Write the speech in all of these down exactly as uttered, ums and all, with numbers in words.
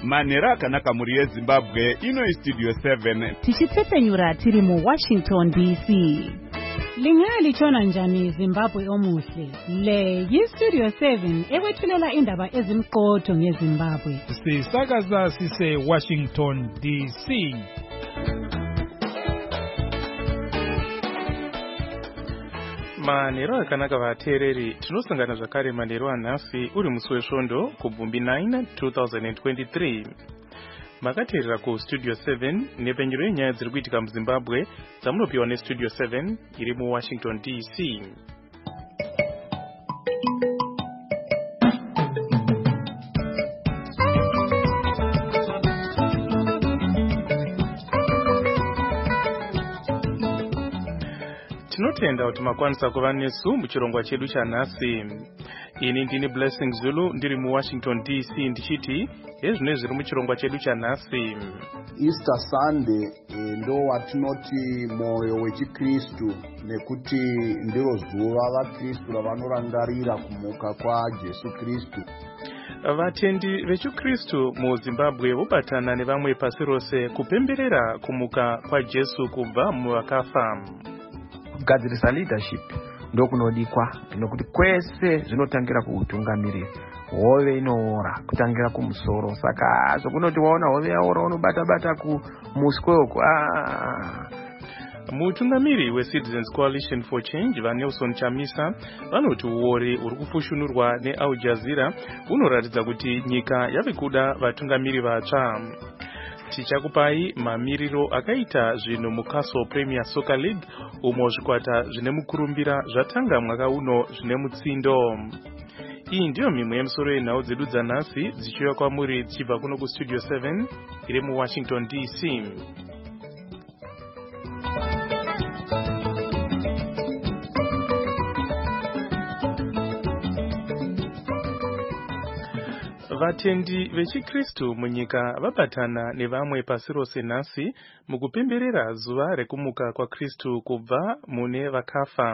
manhero akanaka muri yezimbabwe ino istudio seven tichitsepenyura tiri mu Washington D C. Lingaya lichona njani Zimbabwe omuhle. Le yistudio seven ekwethulela indaba ezimqotho ngeZimbabwe. Sisakaza sise Washington D C. Manhero akanaka vateereri, tinosangana zvakare manhero anhasi uri musi wesvondo kubvumbi nine twenty twenty-three. Makateerera ku Studio seven nepenyero yenyaya dziri kuitika muZimbabwe dzamunopiwa neStudio seven iri mu Washington D C. Tinotenda kuti makwanisa kuva nesu muchirongwa chedu chanhasi. Ini ndini Blessing Zulu ndiri mu Washington D C ndichiti hezvino zviri muchirongwa chedu chanhasi. Easter Sunday ndo watinoti moyo wechiKristu nekuti ndiro zuva vaKristu ravanorangarira kumuka kwaJesu Kristu. Vatendi vechiKristu muZimbabwe vobatana nevamwe pasi rose kupemberera kumuka kwaJesu kubva muvakafa. Kugadzirisa leadership ndokunodikwa nokuti kwese zvinotangira kuutungamiriri. Hove inoora kutangira kumusoro, saka zvokunoti waona hove yaora unobata bata kumuswe uko. Ah. Mutungamiri weCitizens Coalition for Change vaNelson Chamisa vanoti uori uri kufushunurwa neAl Jazeera unoratidza kuti nyika yave kuda vatungamiri vatsva. Tichakupai mamiriro akaita zvinhu muCastle Premier Soccer League umo zvikwata zvine mukurumbira zvatanga mwaka uno zvine mutsindo. Iyi ndiyo mimwe yemisoro yenhau dzedu dzanhasi dzichiuya kwamuri dzichibva kuno kuStudio seven iri mu Washington D C. Vatendi vechiKristu munyika vabatana nevamwe pasi rose nhasi mukupemberera zuva rekumuka kwaKristu kubva mune vakafa.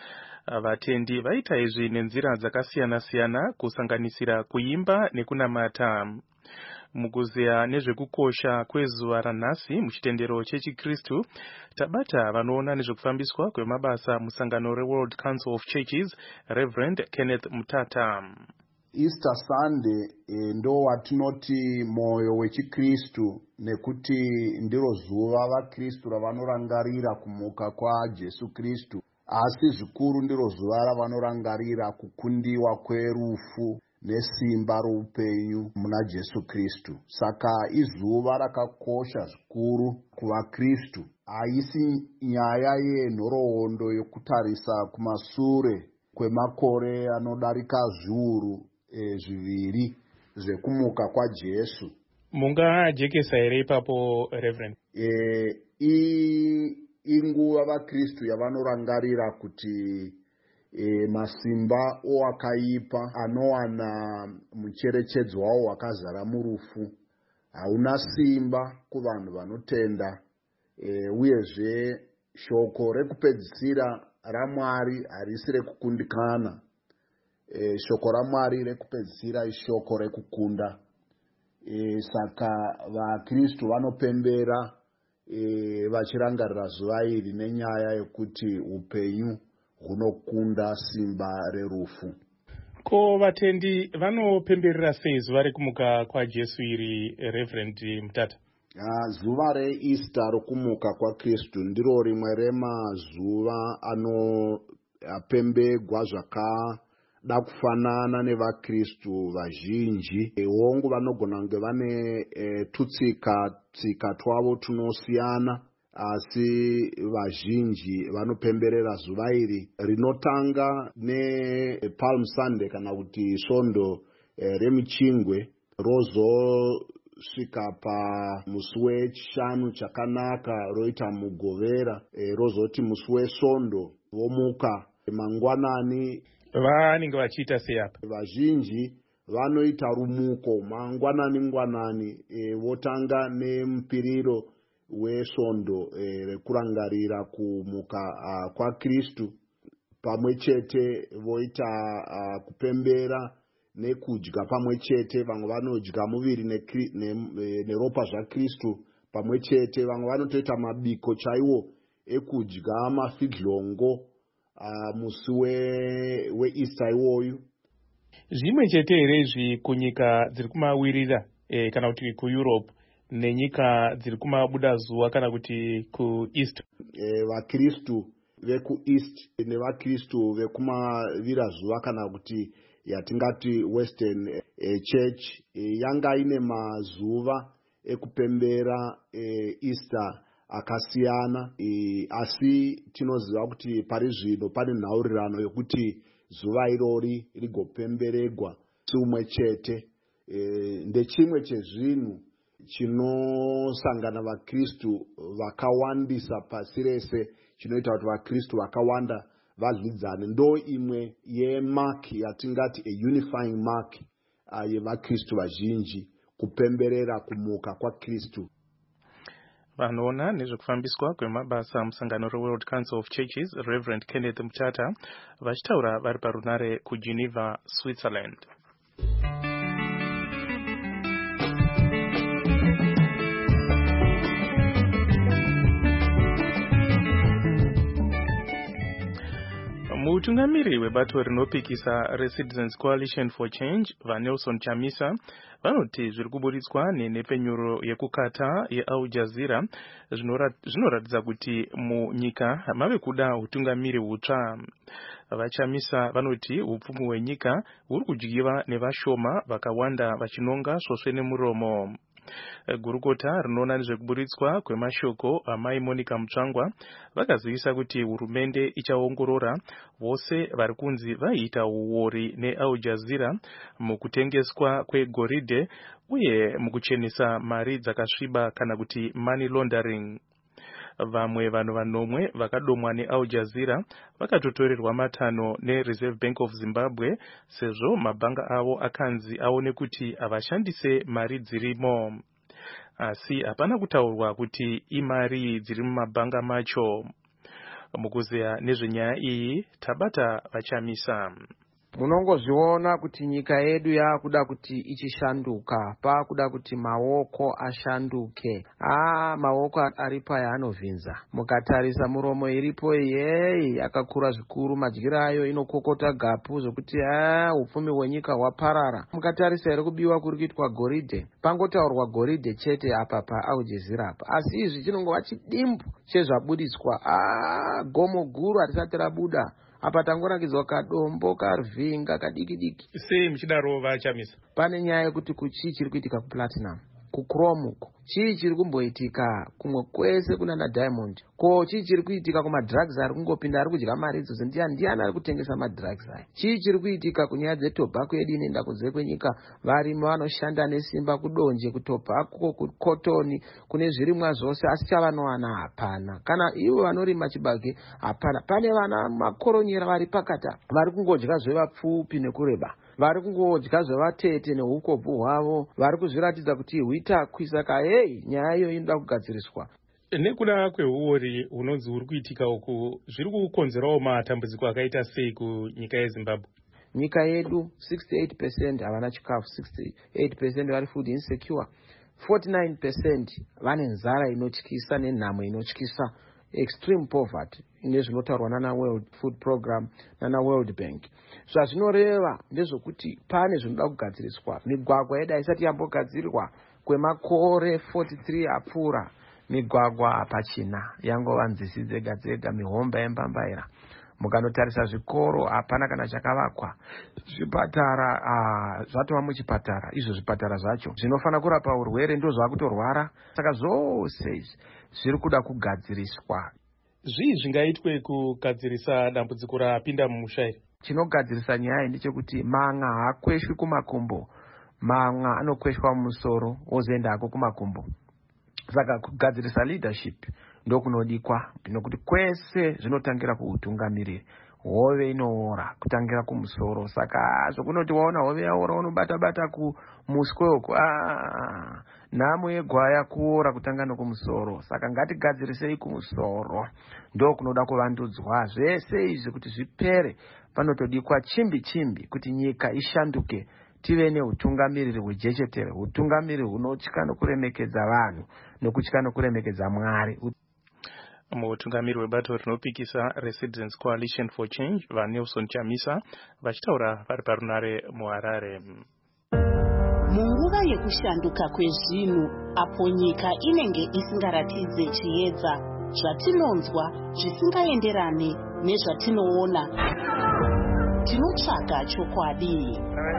Vatendi vaita izvi nenzira dzakasiyana-siyana kusanganisira kuimba nekunamata. Mukuzeya nezvekukosha kwezuva ranhasi muchitendero chechiKristu, tabata vanoona nezvekufambiswa kwemabasa musangano reWorld Council of Churches, Reverend Kenneth Mutata. Easter Sunday ndo watinoti moyo wechiKristu nekuti ndiro zuva vaKristu ravanorangarira kumuka kwaJesu Kristu. Asi zvikuru ndiro zuva ravanorangarira kukundiwa kwerufu nesimba roupenyu muna Jesu Kristu. Saka izuva rakakosha zvikuru kuvaKristu. Haisi nyaya yenhoroondo yokutarisa kumasure kwemakore anodarika zviuru e, zviviri zvekumuka kwaJesu. Munga jekesa here ipapo Reverend? E, i inguva vaKristu yavanorangarira kuti e, masimba owakaipa anowana mucherechedzo wawo wakazara murufu hauna simba kuvanhu vanotenda. E, uyezve shoko rekupedzisira raMwari harisi rekukundikana. E, shoko raMwari rekupedzisira ishoko rekukunda. E, saka vaKristu vanopembera e, vachirangarira zuva iri nenyaya yekuti upenyu hunokunda simba rerufu. Ko vatendi vanopemberera sei zuva rekumuka kwaJesu iri, Reverend Mutata? Uh, zuva reEaster rokumuka kwaKristu ndiro rimwe remazuva anopembegwa zvakada kufanana nevaKristu vazhinji. E, hongu vanogona kunge vane e, tutsika tsika twavo tunosiyana, asi vazhinji vanopemberera zuva iri rinotanga nePalm Sunday kana kuti svondo e, remuchingwe rozo svika pamusi wechishanu chakanaka roita mugovera e, rozoti musi wesvondo vomuka mangwanani. Vanenge vachiita sei apa? Vazhinji vanoita rumuko mangwanani ngwanani e, votanga nemupiriro wesvondo e, rekurangarira kumuka uh, kwaKristu. Pamwe chete voita uh, kupembera nekudya pamwe chete, vamwe vanodya muviri neropa zvaKristu pamwe chete, vamwe vanotoita mabiko chaiwo ekudya mafidhlongo uh, musi weEaster iwoyu. Zvimwe chete here izvi kunyika dziri kumawirira e, kana kuti kuEurope nenyika dziri kumabuda zuva kana kuti kuEast? E, vaKristu vekuEast nevakristu vekumavira zuva kana kuti yatingati Western e, Church e, yanga ine mazuva ekupembera e, Easter akasiyana e, asi tinoziva kuti pari zvino pane nhaurirano yokuti zuva irori rigopemberegwa umwe chete. E, ndechimwe chezvinhu chinosangana vaKristu vakawandisa pasi rese, chinoita kuti vaKristu vakawanda vadyidzane. Ndo imwe yemark yatingati a unifying mark uh, yevaKristu vazhinji, kupemberera kumuka kwaKristu. Vanoona nezvekufambiswa kwemabasa musangano reWorld Council of Churches, Reverend Kenneth Mutata, vachitaura vari parunare kuGeneva, Switzerland. Mutungamiri webato rinopikisa reCitizens Coalition for Change, vaNelson Chamisa, vanoti zviri kuburitswa nenhepfenyuro yekukata yeAl Jazeera zvinoratidza kuti munyika mave kuda utungamiri hutsva. VaChamisa vanoti upfumi hwenyika huri kudyiwa nevashoma vakawanda vachinonga svosve nemuromo. Gurukota rinoona nezvekuburitswa kwemashoko amai Monica Mutsvangwa vakazivisa kuti hurumende ichaongorora vose vari kunzi vaita uori neAl Jazeera mukutengeswa kwegoridhe uye mukuchenesa mari dzakasviba kana kuti money laundering. Vamwe vanhu vanomwe vakadomwa neAl Jazeera vakatotorerwa matano neReserve Bank of Zimbabwe sezvo mabhanga avo akanzi aone kuti havashandise mari dzirimo. Asi hapana kutaurwa kuti imari dziri mumabhanga macho. Mukuzeya nezvenyaya iyi tabata VaChamisa. Munongozviona kuti nyika yedu yakuda kuti ichishanduka, pakuda kuti maoko ashanduke. Ah, maoko ari paya anovhinza. Mukatarisa muromo iripo yeyi yakakura zvikuru, madyiro ayo inokokota gapu zvokuti ah upfumi hwenyika hwaparara. Mukatarisa iri kubiwa kuri kuitwa goridhe, pangotaurwa goridhe chete apa paAl Jazeera apa. Asi izvi chinongova chidimbu chezvabudiswa. Ah, gomo guru harisati rabuda. Apa tangorakidzwa kadombo karvinga kadiki diki. Sei muchidaro VaChamisa? Pane nyaya yekuti kuchii chiri kuitika kuplatinum, kuchrome uko, chii chiri kumboitika kumwe kwese kuna naDiamond, ko chii chiri kuitika kumadrugs ari kungopinda ari kudya mari idzodzo. Ndiani ndiani ari kutengesa madrugs aya? Chii chiri kuitika kunyaya dzetobhako yedu inoenda kunze kwenyika, varimi vanoshanda nesimba kudonje kutobhako, kukotoni, kune zvirimwa zvose, asi chavanowana hapana. Kana ivo vanorima chibage hapana. Pane vana makoronyera vari pakata vari kungodya zvevapfupi nekureba, vari kungodya zvevatete neukobvu hwavo, vari kuzviratidza kuti huitakwi. Saka hei, nyaya iyo inoda kugadziriswa. Nekuda kweuori hunonzi huri kuitika uku, zviri kukonzerawo matambudziko akaita sei kunyika yeZimbabwe? Nyika yedu sixty-eight percent havana chikafu, sixty-eight percent vari food insecure, forty-nine percent vane nzara inotyisa nenhamo inotyisa, extreme poverty, nezvinotaurwa nana World Food Program nana World Bank. Zvazvinoreva ndezvokuti pane zvinoda kugadziriswa. Migwagwa yedu haisati yambogadzirwa kwemakore forty-three apfuura. Migwagwa pachina yangova nzizi dzega dzega, mihomba yembambaira. Mukanotarisa zvikoro hapana kana chakavakwa. Zvipatara ah, zvatova muchipatara, izvo zvipatara zvacho zvinofana kurapa urwere ndo zvakutorwara. Saka zvose izvi zviri kuda kugadziriswa. Zvii zvingaitwe kugadzirisa dambudziko rapinda mumushairi? Chinogadzirisa nyaya ndechekuti manga haakweshwi kumakumbo, manga anokweshwa mumusoro ozoenda hako kumakumbo. Saka kugadzirisa leadership ndokunodikwa, nokuti kwese zvinotangira kuutungamiriri. hove inoora kutangira kumusoro. Saka zvokunoti waona hove yaora unobata bata kumuswe uko, ah nhamo yegwaya kuora kutanga nokumusoro. Saka ngatigadzirisei kumusoro, ndo kunoda kuvandudzwa. Zvese izvi kuti zvipere panotodikwa chimbi chimbi kuti nyika ishanduke, tive neutungamiriri hwejechetere, utungamiriri hunotya nokuremekedza vanhu nokutya nokuremekedza Mwari. Mutungamiri webato rinopikisa reCitizens Coalition for Change vaNelson Chamisa vachitaura vari parunare muHarare. Munguva yekushanduka kwezvinhu, apo nyika inenge isingaratidze chiedza, zvatinonzwa zvisingaenderane nezvatinoona, tinotsvaga chokwadi.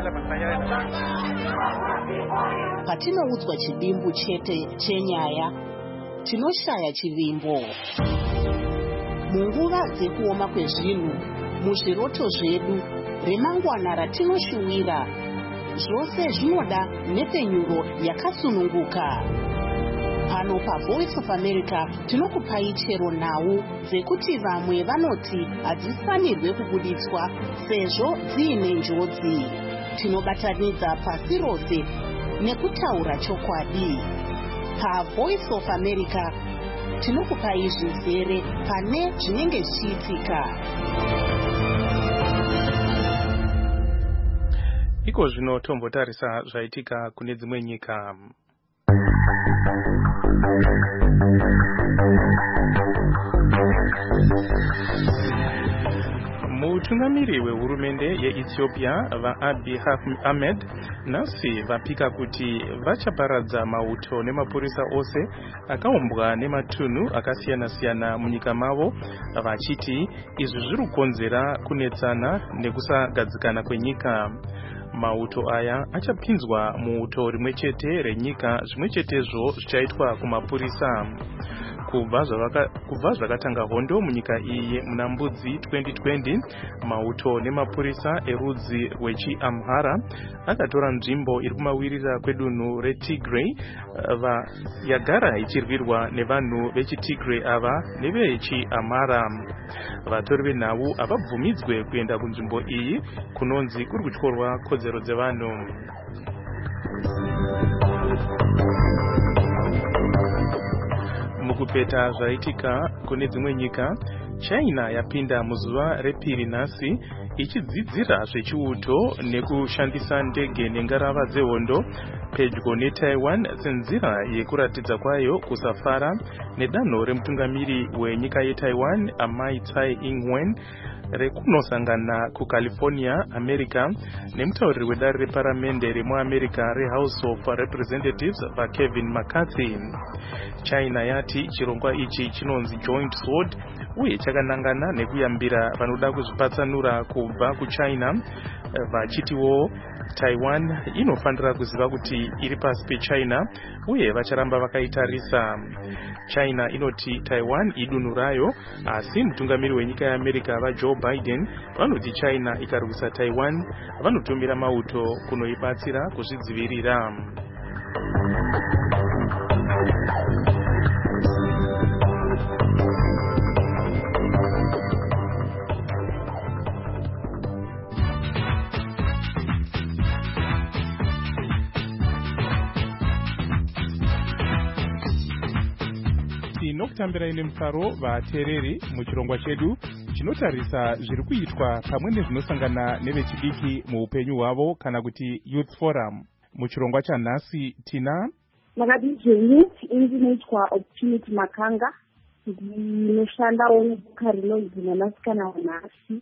Patinoudzwa chidimbu chete chenyaya, tinoshaya chivimbo. Munguva dzekuoma kwezvinhu, muzviroto zvedu, remangwana ratinoshuwira, zvose zvinoda nepenyuro yakasununguka. Pano paVoice of America tinokupai chero nhau dzekuti vamwe vanoti hadzifanirwe kubuditswa sezvo dziine njodzi. Tinobatanidza pasi rose nekutaura chokwadi. PaVoice of America tinokupai zvizere pane zvinenge zvichiitika. Iko zvino tombotarisa zvaitika kune dzimwe nyika. Mutungamiri wehurumende yeEthiopia vaAbiy Ahmed nhasi vapika kuti vachaparadza mauto nemapurisa ose akaumbwa nematunhu akasiyana siyana munyika mavo, vachiti izvi zviri kukonzera kunetsana nekusagadzikana kwenyika. Mauto aya achapinzwa muuto rimwe chete renyika, zvimwe chetezvo zvichaitwa kumapurisa. Kubva zvakatanga hondo munyika iyi muna Mbudzi twenty twenty, mauto nemapurisa erudzi rwechiAmhara akatora nzvimbo iri kumawirira kwedunhu reTigray yagara ichirwirwa nevanhu vechiTigray ava nevechiAmhara. Vatori venhau havabvumidzwe kuenda kunzvimbo iyi kunonzi kuri kutyorwa kodzero dzevanhu. Mukupeta zvaitika kune dzimwe nyika, China yapinda muzuva repiri nhasi ichidzidzira zvechiuto nekushandisa ndege nengarava dzehondo pedyo neTaiwan senzira yekuratidza kwayo kusafara nedanho remutungamiri wenyika yeTaiwan Amai Tsai Ing-wen rekunosangana kuCalifornia, America, nemutauriri wedare reparamende remuAmerica reHouse of Representatives vaKevin McCarthy. China yati chirongwa ichi chinonzi Joint Sword uye chakanangana nekuyambira vanoda kuzvipatsanura kubva kuChina, vachitiwo Taiwan inofanira kuziva kuti iri pasi peChina uye vacharamba vakaitarisa. China inoti Taiwan idunhu rayo, asi mutungamiri wenyika yeAmerica vaJoe Biden vanoti China ikarwisa Taiwan vanotumira mauto kunoibatsira kuzvidzivirira. Tinokutambira ine mufaro vateereri muchirongwa chedu chinotarisa zviri kuitwa pamwe nezvinosangana nevechidiki muupenyu hwavo kana kuti Youth Forum. Muchirongwa chanhasi tina Makadije Youth inoitwa Opportunity Makanga, ndinoshandawo neboka rinonzi Mwanasikana waNhasi,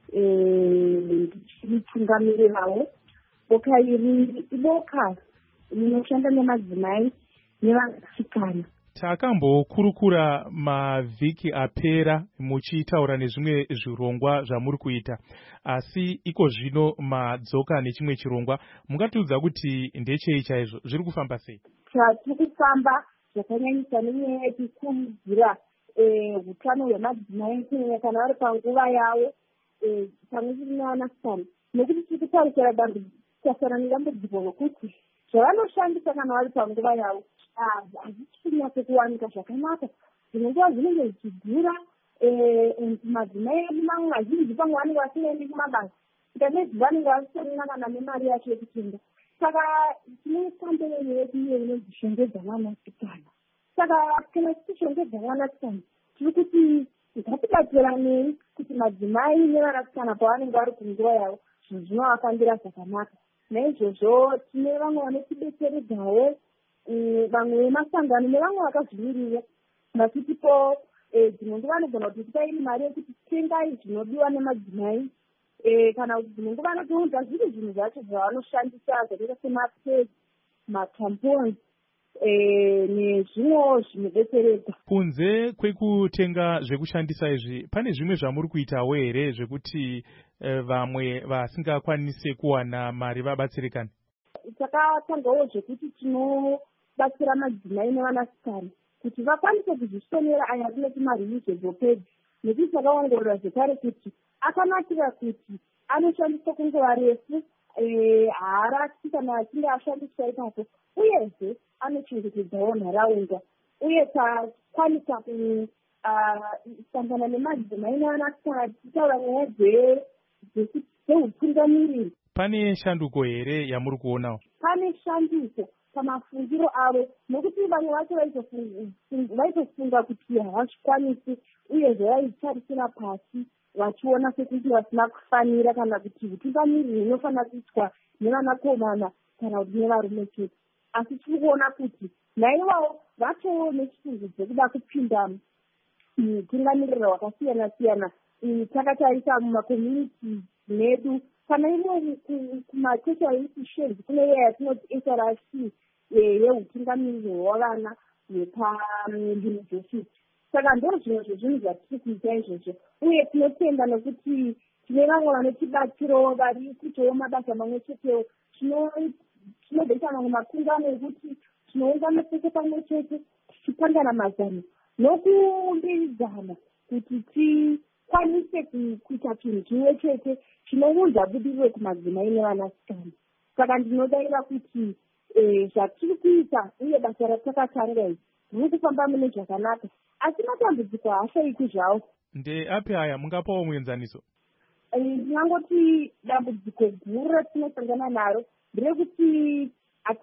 ndichitungamirirawo. Boka iri iboka rinoshanda nemadzimai nevanasikana. Takambokurukura mavhiki apera muchitaura nezvimwe zvirongwa zvamuri kuita, asi iko zvino madzoka nechimwe chirongwa. Mungatiudza kuti ndechei chaizvo, zviri kufamba sei? Tiri kufamba zvakanyanyisa nenyaya yekukurudzira hutano hwemadzimai kana vari panguva yavo pamwe chete nevanasikana, nekuti tiri kutarisira tasara nedambudziko rokuti zvavanoshandisa kana vari panguva yavo hazvichinyatso kuwanika zvakanaka. Zvimwe nguva zvinenge zvichidhura, um madzimai edu mamwe mazhinji pamwe vanenge vasingaendi kumabasa ndanezi vanenge vasitorina kana nemari yacho yekutenga. Saka tinotamberei yedu iyo inozvishongedza mwanasikana. Saka kana tichishongedza mwanasikana tiri kuti ngatibatsiranei kuti madzimai nevanasikana pavanenge vari kunguva yavo zvinhu zvinovafambira zvakanaka. Naizvozvo tine vamwe vanotidetseredzawo, vamwe vemasangano nevamwe vakazvimirira vachitipo dzimwe nguva vanogona kuti tipairi mari yekuti tengai zvinodiwa nemadzimai, kana kuti dzimwe nguva vanotiudza zviri zvinhu zvacho zvavanoshandisa zvakaita semapedi, matampons nezvimwewo zvinodetseredza. Kunze kwekutenga zvekushandisa izvi, pane zvimwe zvamuri kuitawo here zvekuti vamwe vasingakwanise kuwana mari vabatsirikane? Takatangawo zvekuti tinobatsira madzimai nevanasikana kuti vakwanise kuzvisonera aya atinoti mariusable pads, nekuti takaongorora zvekare kuti akanakira kuti anoshandiswa kwenguva refu, haarasi kana achinge ashandiswa ipapo, uyezve anochengetedzawo nharaunda. Uye takwanisa kusangana nemadzimai nevanasikana tichitaura nyaya dzeutungamiriri. Pane shanduko here yamuri kuonawo? Pane shanduko pamafungiro avo, nokuti vamwe vacho vaitofunga kuti havazvikwanisi, uyezve vaitarisira pasi vachiona sekuti vasina kufanira, kana kuti utungamiriri hunofanira kuitwa nevanakomana kana kuti nevarume chete. Asi tiri kuona kuti naivavo vatowo nechifungo dzekuda kupinda mutungamiriro hwakasiyana siyana. Takatarisa mumakomuniti medu, kana ino kumatertiary institutions kune iya yatinoti S R C yeutungamiriri hwevana hwepauniversity. Saka ndo zvimwe zvezvinhu zvatiri kuita izvozvo, uye tinotenda nokuti tine vamwe vanotibatsirawo vari kuitawo mabasa mamwe chetewo. Tinozoita mamwe makungano ekuti tinoungana pese pamwe chete tichipangana mazano nokumbiridzana kuti tikwanise kuita chinhu chimwe chete chinounza budiriro kumadzimai nevanasikana. Saka ndinodaira kuti zvatiri kuita uye basa ratakatanga iri riri kufamba mune zvakanaka, asi matambudziko haashaiki zvawo. Ndeapi aya? Mungapawo muenzaniso? Ndingangoti dambudziko guru ratinosangana naro nderekuti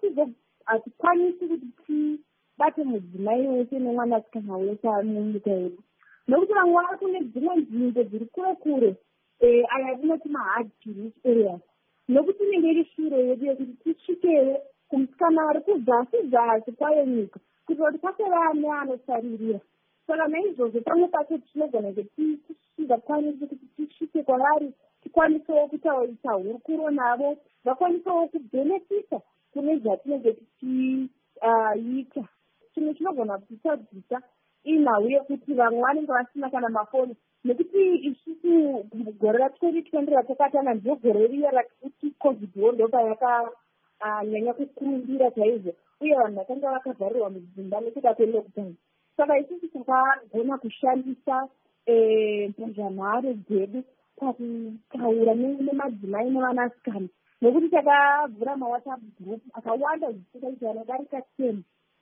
hatikwanisi kuti tibate mudzimai wese nemwanasikana wese ari munyika yedu, nokuti vamwe vari kune dzimwe nzvimbo dziri kure kure, aya tinoti mahard to reach areas, nokuti inenge iri shure yedu yekuti tisvikewo kumusikana ari kuzasi zasi kwayo nyika, kuti kuti paseva neanosaririra. Saka naizvozvo pamwe pacho tinogona kuti tisingakwanisi kuti tisvike kwavari, tikwanisewo kutaurisa hurukuro navo, vakwanisewo kubhenefita kune zvatinenge tichiita. Chimwe chinogona kutitadzisa inhau yekuti vamwe vanenge vasina kana mafoni, nekuti isusu gore ratwenty twenty ratakatanga ndiro gore riya rakuti covid ndopa yakanyanya kukurumbira chaizvo, uye vanhu vakanga vakavharirwa mudzimba nekuda kwelockdown. Saka isusu takagona kushandisa mbozhanhare dzedu pakutaura nemadzimai nevanasikana, nokuti takavhura mawhatsapp group akawanda zvisikaita anodarika ten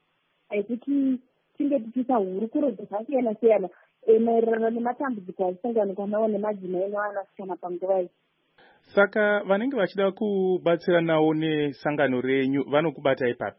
ekuti tinge tichiita hurukuro dzakasiyana siyana maererano nematambudziko achisanganikwa nawo nemadzimai nevanasikana panguva iyi. Saka vanenge vachida kubatsiranawo nesangano renyu vanokubata ipapi?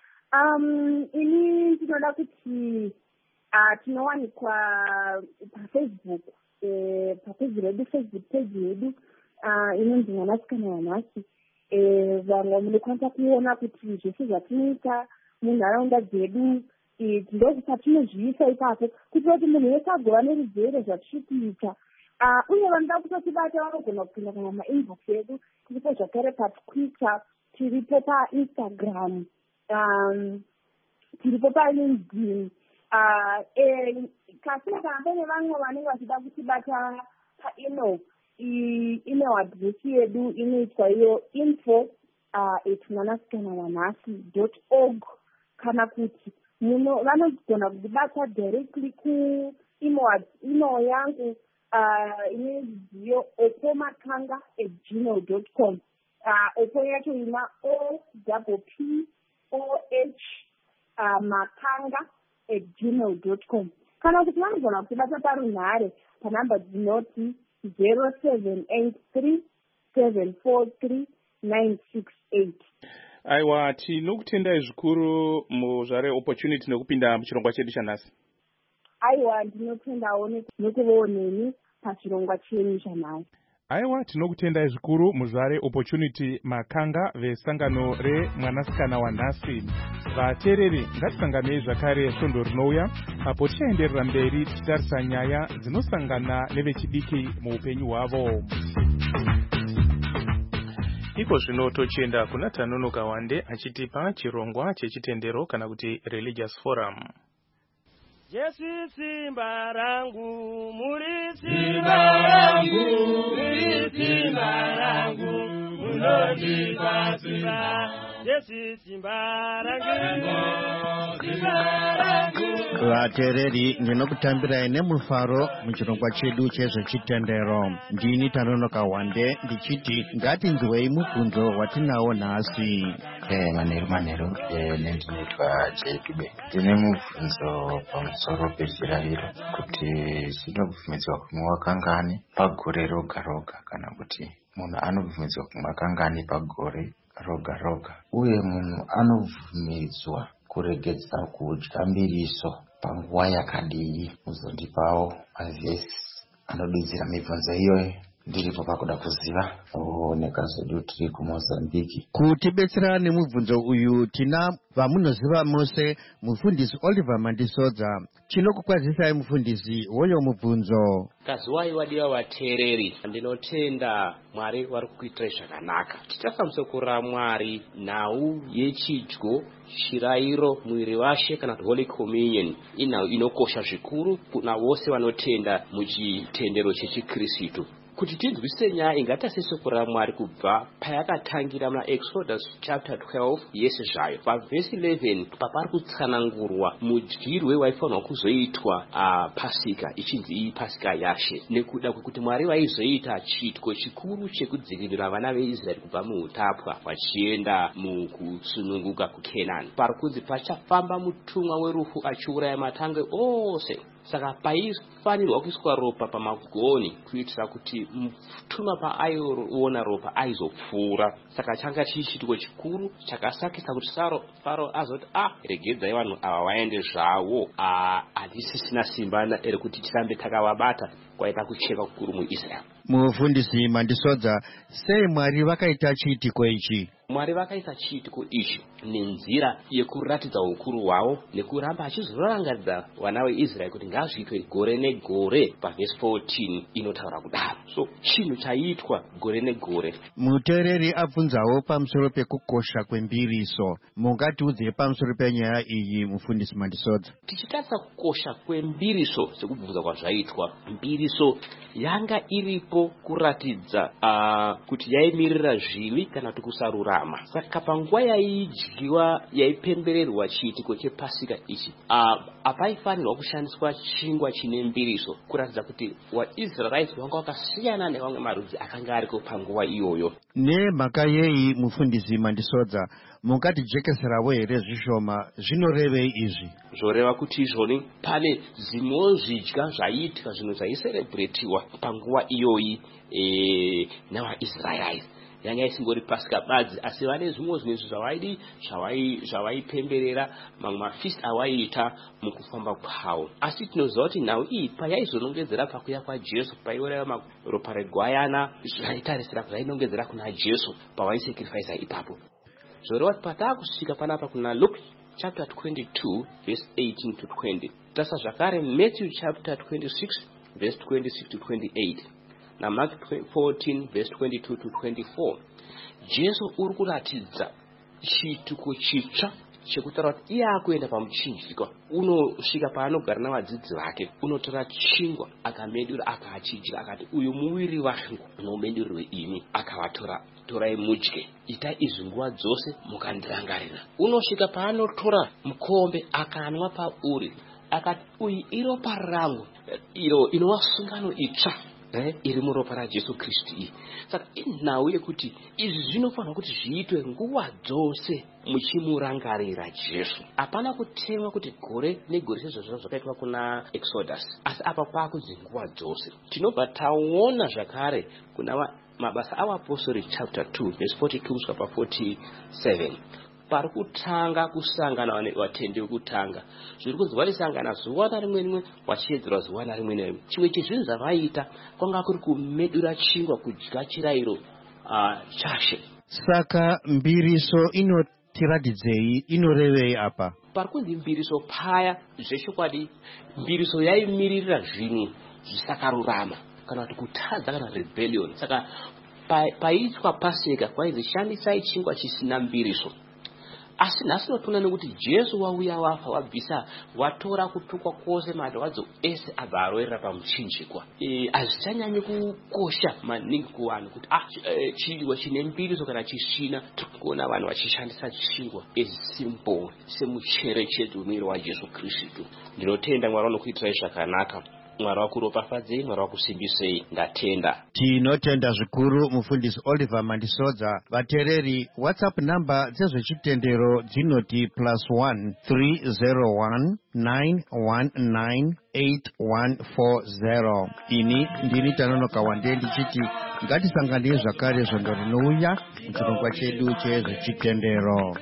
Um, ini ndinoda kuti uh, tinowanikwa paFacebook, eh, papeji redu, Facebook page yedu uh, inonzi Mwanasikana Wanhasi. Eh, vamwe munokwanisa kuona kuti zvese zvatinoita munharaunda dzedu ndo patinozviisa ipapo, kuti kuti munhu wese agova neruzivo zvatiri kuita. Uh, uye vanoda kutotibata vanogona kupinda kana mainbox yedu. Tiripo zvakare paTwitter, tiripo paInstagram, um, tiripo paLinkedIn. Uh, eh, kasi kana pane vamwe vanenge vachida kutibata paemail, email address yedu inoitwa iyo info at mwanasikana wanhasi dot org, kana kuti muno vanogona kutibata directly ku email email yangu uh, inoziyo opomakanga at gmail dot com. Uh, opo yacho ina o double p o h uh, makanga at gmail dot com. kana kuti vanogona kutibata parunhare panhamba dzinoti zero seven eight three seven four three nine six eight. Aiwa, tinokutendai zvikuru muzvare opportunity nekupinda muchirongwa chedu chanhasi. Aiwa, ndinotendawo nekuvawo neni pachirongwa chenyu chanhasi. Aiwa, tinokutendai zvikuru muzvare opportunity makanga vesangano remwanasikana wanhasi. Vateereri, ngatisanganei zvakare svondo rinouya apo tichaenderera mberi tichitarisa nyaya dzinosangana nevechidiki muupenyu hwavo. Iko zvino tochienda kuna Tanonoka Wande achitipa chirongwa chechitendero kana kuti religious forum. Jesu simba rangu, muri simba rangu, muri simba rangu, munondipa simba. Jesu simba rangu, simba rangu. Vateereri, ndinokutambirai nemufaro muchirongwa chedu chezvechitendero. Ndini Tanonoka Wande ndichiti ngatinzwei mubvunzo watinawo nhasi. Eh, manheru manheru, eh, nendinoitwa Jacob. Ndine mubvunzo pamusoro pechirariro kuti chinobvumidzwa kumwa kangani pagore roga roga, kana kuti munhu anobvumidzwa kumwa kangani pagore roga roga, uye munhu anobvumidzwa kuregedza kudya mbiriso panguva yakadii. Muzondipawo mavhesi anodudzira mibvunzo iyoyo. Ndiripo pakuda kuziva. Ooneka zvedu tiri kuMozambique. Kutibetsera nemubvunzo uyu tina vamunoziva mose mufundisi Oliver Mandisodza. Chinokukwazisai mufundisi woyo mubvunzo? Kazuwai wadiwa vateereri, ndinotenda Mwari vari kuitira zvakanaka. Tichasamusokura Mwari nhau yechidyo, chirayiro, mwiri washe kana Holy Communion inhau inokosha zvikuru kuna vose vanotenda muchitendero chechikristu. Kuti tinzwisise nyaya ingatasesokura Mwari kubva payakatangira muna Exodus chapter twelve yese zvayo. Pavhesi eleven papari kutsanangurwa mudyirwe waifanirwa kuzoitwa uh, pasika, ichinzi iyi pasika yashe, nekuda kwekuti Mwari vaizoita chityo chikuru chekudzivirira vana veIsraeri kubva muutapwa vachienda mukusununguka kuKenani. Pari kunzi pachafamba mutumwa werufu achiuraya matangwe ose. Saka paifanirwa kuiswa ropa pamagoni kuitira kuti mutumwa paaiona ropa aizopfuura. Saka changa chiri chityo chikuru chakasakisa kuti Saro Faro azoti ah regedzai vanhu ava vaende zvavo, ah handisisina simba rekuti tirambe takavabata, kwaita kucheka kukuru muIsraeri. Mufundisi Mandisodza, sei Mwari vakaita chiitiko ichi? Mwari vakaita chiitiko ichi nenzira yekuratidza ukuru hwavo nekuramba achizorangaridza vana veIsraeri kuti ngazviitwe gore negore. Pavhesi fourteen inotaura kudaro. So chinhu chaitwa gore negore. Muteereri abvunzawo pamusoro pekukosha kwembiriso. Mungatiudze pamusoro penyaya iyi mufundisi Mandisodza? Tichitarisa kukosha kwembiriso sekubvunza kwazvaitwa, mbiriso yanga iripo kuratidza uh, kuti yaimirira zvivi kana kuti kusarurama. Saka panguva yaidyiwa yaipembererwa chiitiko chepasika ichi, uh, apaifanirwa kushandiswa chingwa chine mbiriso kuratidza kuti vaIsraeri vanga vakasiyana nevamwe marudzi akanga ariko panguva iyoyo. Nemhaka yei mufundisi Mandisodza mungatijekeseravo here zvishoma zvinorevei izvi? Zvoreva kuti izvoni pane zvimwewo zvidya zvaiitika zvinhu zvaiserebretiwa panguva iyoyi e, navaIsraeri. Yanga isingori pasika badzi, asi vane zvimwe zvinhu zvavaidi zvavaipemberera mamwe mafeast avaiita mukufamba kwavo. Asi tinoziva kuti nhau iyi payaizonongedzera pakuya kwaJesu, paioreva ropa regwayana zvaitarisira kuzvainongedzera kuna Jesu pavaisacrifica ipapo. Zvoreva kuti pataakusvika panapa kuna Luke chapter twenty-two verse eighteen to twenty, tasa zvakare Matthew chapter twenty-six verse twenty-six to twenty-eight, na Mark fourteen verse twenty-two to twenty-four, Jesu uri kuratidza chiitiko chitsva chekutaura kuti iye akuenda pamuchinjikwa, unosvika paanogara navadzidzi vake, unotora chingwa akamedura akachidya, akati uyu muviri wangu unomedurwe imi, akavatora, torai mudye, itai izvi nguva dzose mukandirangarira. Unosvika paanotora mukombe akanwa pauri, akati uyu iropa rangu iro inova sungano itsva eh, iri muropa raJesu Kristu iyi. Saka inhau yekuti izvi zvinofanirwa kuti zviitwe nguva dzose muchimurangarira Jesu. Hapana kutemwa kuti gore negore sezvo zvakaitwa kuna Exodus, asi apa kwakunzi nguva dzose. Tinobva taona zvakare kuna mabasa avapostori chapter two verse forty-two kusvika pa forty-seven. Pari kutanga kusangana vatendi vekutanga, zviri kunzi vaisangana zuva narimwe rimwe vachiedzera zuva narimwe rimwe. Chimwe chezvinhu zvavaita kwanga kuri kumedura chingwa, kudya chirayiro uh, chashe. Saka mbiriso inotiratidzei, inorevei apa? Pari kunzi mbiriso paya zvechokwadi, mbiriso yaimirira zvinhu zvisakarurama kana kuti kutadza kana rebellion. Saka paitwa Paseka kwainzi shandisai chingwa chisina mbiriso. Asi nhasi tinoona nekuti Jesu wauya wafa, wabvisa, watora kutukwa kwose, marwadzo ese abva aroerera pamuchinjikwa. E, hazvichanyanyi kukosha maningi kuvanhu kuti ah, e, chingwa chine mbiriso kana chisina. Tiri kuona vanhu vachishandisa chingwa as symbol, semucherechedzo wemuviri waJesu Kristu. Ndinotenda Mwari anokuitirai zvakanaka. Mwari wakuropafadzei, Mwari wakusimbisei. Ndatenda. Tinotenda zvikuru mufundisi Oliver Mandisodza. Vatereri, WhatsApp number dzezvechitendero dzinoti plus one three zero one nine one nine eight one four zero. Ini ndini Tanonoka Wande ndichiti ngatisangane zvakare zvondo rinouya muchirongwa chedu chezvechitendero.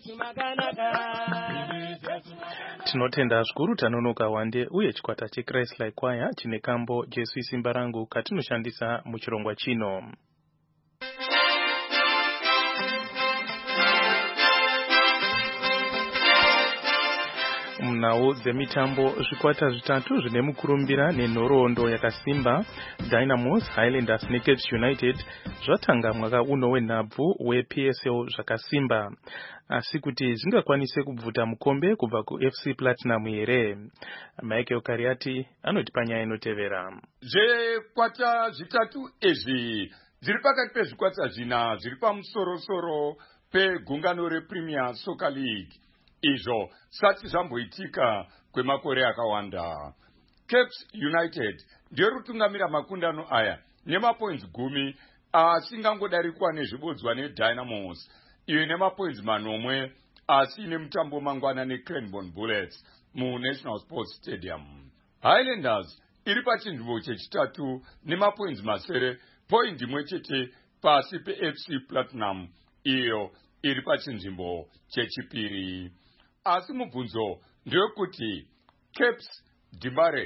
Tinotenda zvikuru Tanonoka Wande uye chikwata cheChrist Like Choir chine kambo Jesu isimba rangu katinoshandisa muchirongwa chino. Mnawo dzemitambo zvikwata zvitatu zvine mukurumbira nenhoroondo yakasimba, Dynamos, Highlanders neCapes United zvatanga mwaka uno wenhabvu weP S L zvakasimba. Asi kuti zvingakwanise kubvuta mukombe kubva kuF C Platinum here. Michael Kariati anoti panyaya inotevera. Zvikwata zvitatu izvi zviri pakati pezvikwata zvina zviri pamusoro-soro pegungano rePremier Soccer League. Izvo sati zvamboitika kwemakore akawanda. Capes United ndiyo rutungamira makundano aya nemapoints gumi, asingangodarikwa nezvibodzwa neDynamos iyo nemapoints manomwe, asi nemutambo mangwana neCranbourne Bullets muNational Sports Stadium. Highlanders iri pachinzvimbo chechitatu nemapoints masere, point imwe chete pasi peF C Platinum iyo iri pachinzvimbo chechipiri. Asi mubvunzo ndeyekuti Capes, Dimbare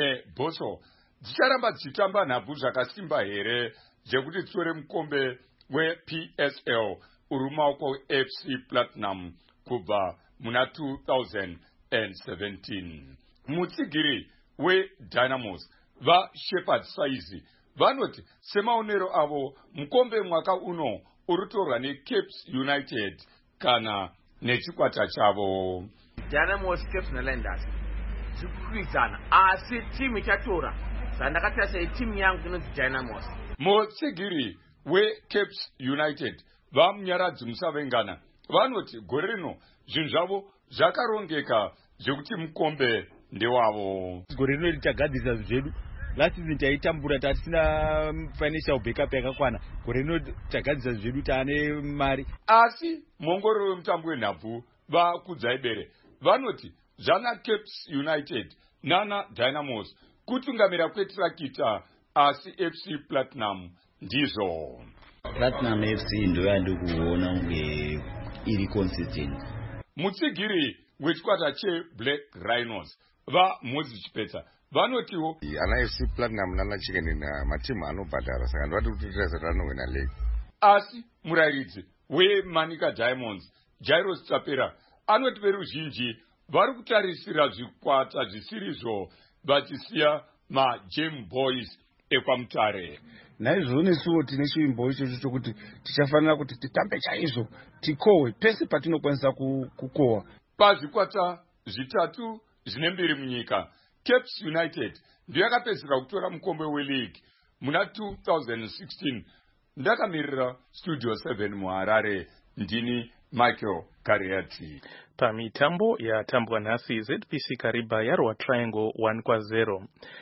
neBoso dzicharamba dzichitamba nhabvu zvakasimba here zvekuti dzitore mukombe weP S L uri mumaoko weF C Platinum kubva muna two thousand seventeen. Mutsigiri weDynamos vaShepherd Saizi vanoti semaonero avo mukombe mwaka uno urutorwa neCapes United kana nechikwata chavo. Dynamos, Capes neHighlanders zikukwizana, asi timu ichatora zvandakatarisa timu yangu inonzi Dynamos. Mutsigiri weCapes United vamunyaradzi Musavengana vanoti gore rino zvinhu zvavo zvakarongeka zvekuti mukombe ndewavo. Gore rino tichagadzirisa zvedu. Last season taitambura tasina financial backup yakakwana. Gore rino tichagadzirisa zvedu taane mari. Asi mongororo wemutambo wenhabvu vakudzai vanoti zvana Capes United nana Dynamos kutungamira kwetrakita, asi F C Platinum ndizvo. Platinum F C ndo yandi kuona unge iri consistent. Mutsigiri wechikwata cheBlack Rhinos vaMozi Chipeta vanotiwo ana F C Platinum nana Chicken na matimu anobhadhara, saka ndovati kuti tirazanowina league. Asi murayiridzi weManika Diamonds Jairus Tsapera anoti veruzhinji vari kutarisira zvikwata zvisirizvo vachisiya maGem Boys ekwamutare. Naizvozvo nesuwo tine chimbo ichocho chokuti tichafanira kuti titambe chaizvo, tikohwe pese patinokwanisa kukohwa. Pazvikwata zvitatu zvine mbiri munyika, Capes United ndiyo yakapedzisira kutora mukombe weleague muna two thousand sixteen. Ndakamirira Studio seven muHarare, ndini Michael Kariati. Pamitambo yatambwa nhasi Z P C Kariba yarwa Triangle one kwa zero.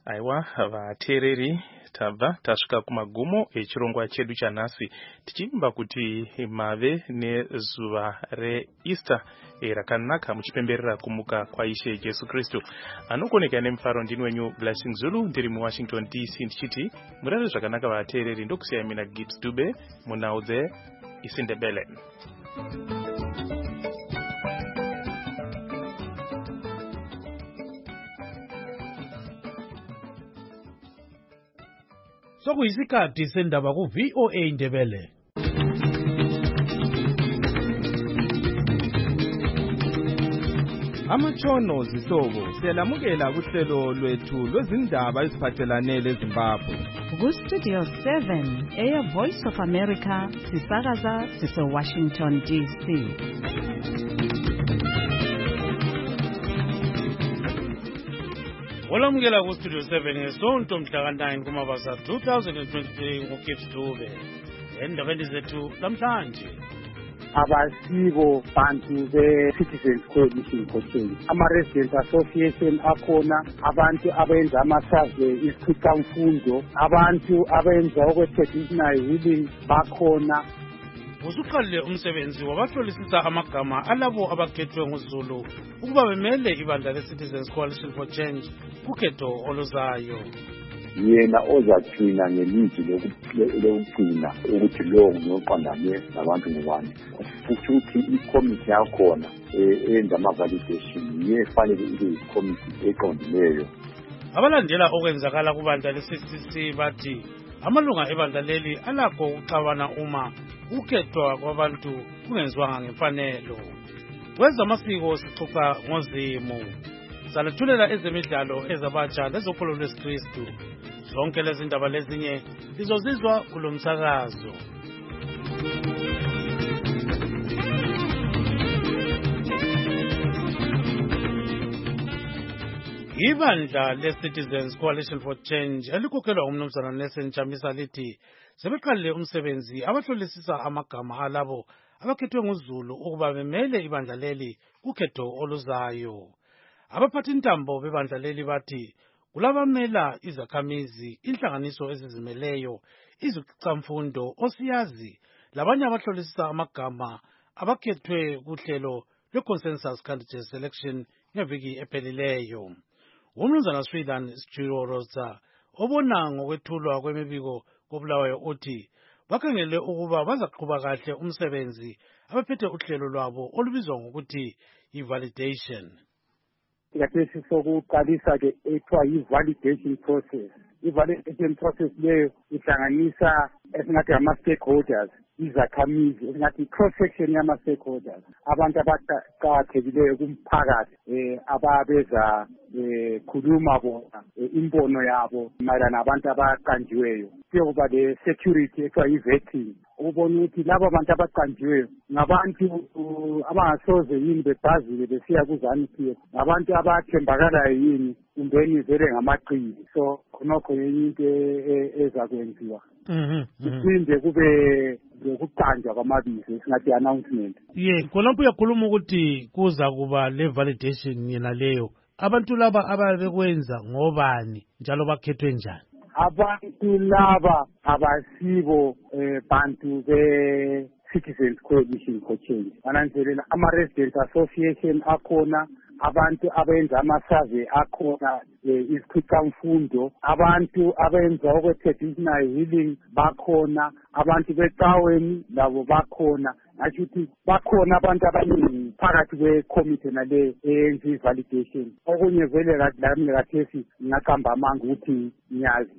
aiwa vateereri tabva tasvika kumagumo echirongwa chedu chanhasi tichimba kuti mave nezuva reEaster rakanaka muchipemberera kumuka kwaishe Jesu Kristu. Anokoneka nemufaro ndini wenyu Blessing Zulu ndiri muWashington D C ndichiti murare zvakanaka vateereri. Ndokusiyai mina Gibbs Dube munhau dzeIsindebele. Sokuyisikhathi sendaba ku V O A Ndebele. Amatshono zihlobo siyalamukela kuhlelo lwethu lwezindaba eziphathelane leZimbabwe. Ku Studio seven eya Voice of America sisakaza sise Washington D C. Olamukela ku Studio seven ngesonto mhla ka nine kuMabasa two thousand twenty-three ngoKips Dube. Endabeni zethu namhlanje. Abasibo bantu be-Citizens Coalition for Change. Ama-Resident Association akhona, abantu abenza ama-survey isikhwicamfundo, abantu abenza okwe-traditional healing bakhona. Usuqalile umsebenzi wabahlolisisa amagama alabo abakhethwe nguZulu ukuba bemele ibandla le-Citizens Coalition for Change kukhetho oluzayo. Yena ozagcina ngelizwi lokugcina ukuthi lo ngoqondane nabantu ngubani. Futhi ikomiti yakhona eyenza ama-validation yefanele ibe ikomiti eqondileyo. Abalandela okwenzakala kubandla le-C C C bathi amalunga ebandla leli alakho ukuxabana uma ukhethwa kwabantu kungenziwanga ngemfanelo. Kwezamasiko sixoxa ngozimu. Salethulela ezemidlalo ezabatsha lezokholo lweSikristu. Zonke lezi ndaba lezinye lizozizwa kulo msakazo. Ibandla le-Citizens Coalition for Change elikhokhelwa umnumzana Nelson Chamisa lithi sebeqalile umsebenzi abahlolisisa amagama alabo abakhethwe nguZulu ukuba bemele ibandla leli kukhetho oluzayo. Abaphathi ntambo bebandla leli bathi kulabamela izakhamizi, inhlanganiso ezizimeleyo, izikhwicamfundo, osiyazi labanye abahlolisisa amagama abakhethwe kuhlelo lwe-Consensus Candidate Selection ngeviki ephelileyo. Umnumzana Swilan Schiroza obona ngokwethulwa kwemibiko koBulawayo uthi bakhangele ukuba bazaqhuba kahle umsebenzi abaphethe uhlelo lwabo olubizwa ngokuthi i-validation. Ngathi sokuqalisa ke ethiwa yi-validation process. I-validation process leyo ihlanganisa esingathi ama-stakeholders, izakhamizi, esingathi cross-section yama-stakeholders, abantu abaqakathekileyo kumphakathi um ababeza um khuluma bona imbono yabo mayelana nabantu abaqanjiweyo. Kuyokuba le-security ekuthiwa yi-vetting, ukubona ukuthi laba bantu abaqanjiweyo ngabantu abangasoze yini bebhazile besiya ku-ZANU-P F, ngabantu abathembakalayo yini kumbeni vele ngamaqili. So khonokho yenye into ezakwenziwa. Kuphinde kube lokuqanjwa kwamabizo esingathi i-announcement. Ye, khonapho uyakhuluma ukuthi kuza kuba le-validation yena leyo. Abantu laba ababekwenza ngobani njalo bakhethwe njani? Abantu laba abasibo bantu be-Citizens Coalition for Change. Ananzelela ama-Resident Association akhona, abantu abenza ama-survey akhona, isikhwicamfundo, abantu abenza okwe-traditional healing bakhona, abantu becaweni labo bakhona. Asho ukuthi bakhona abantu abaningi phakathi kwekomiti nale eyenza i-validation. Okunye vele lami kathesi ngingaqamba amanga ukuthi ngiyazi.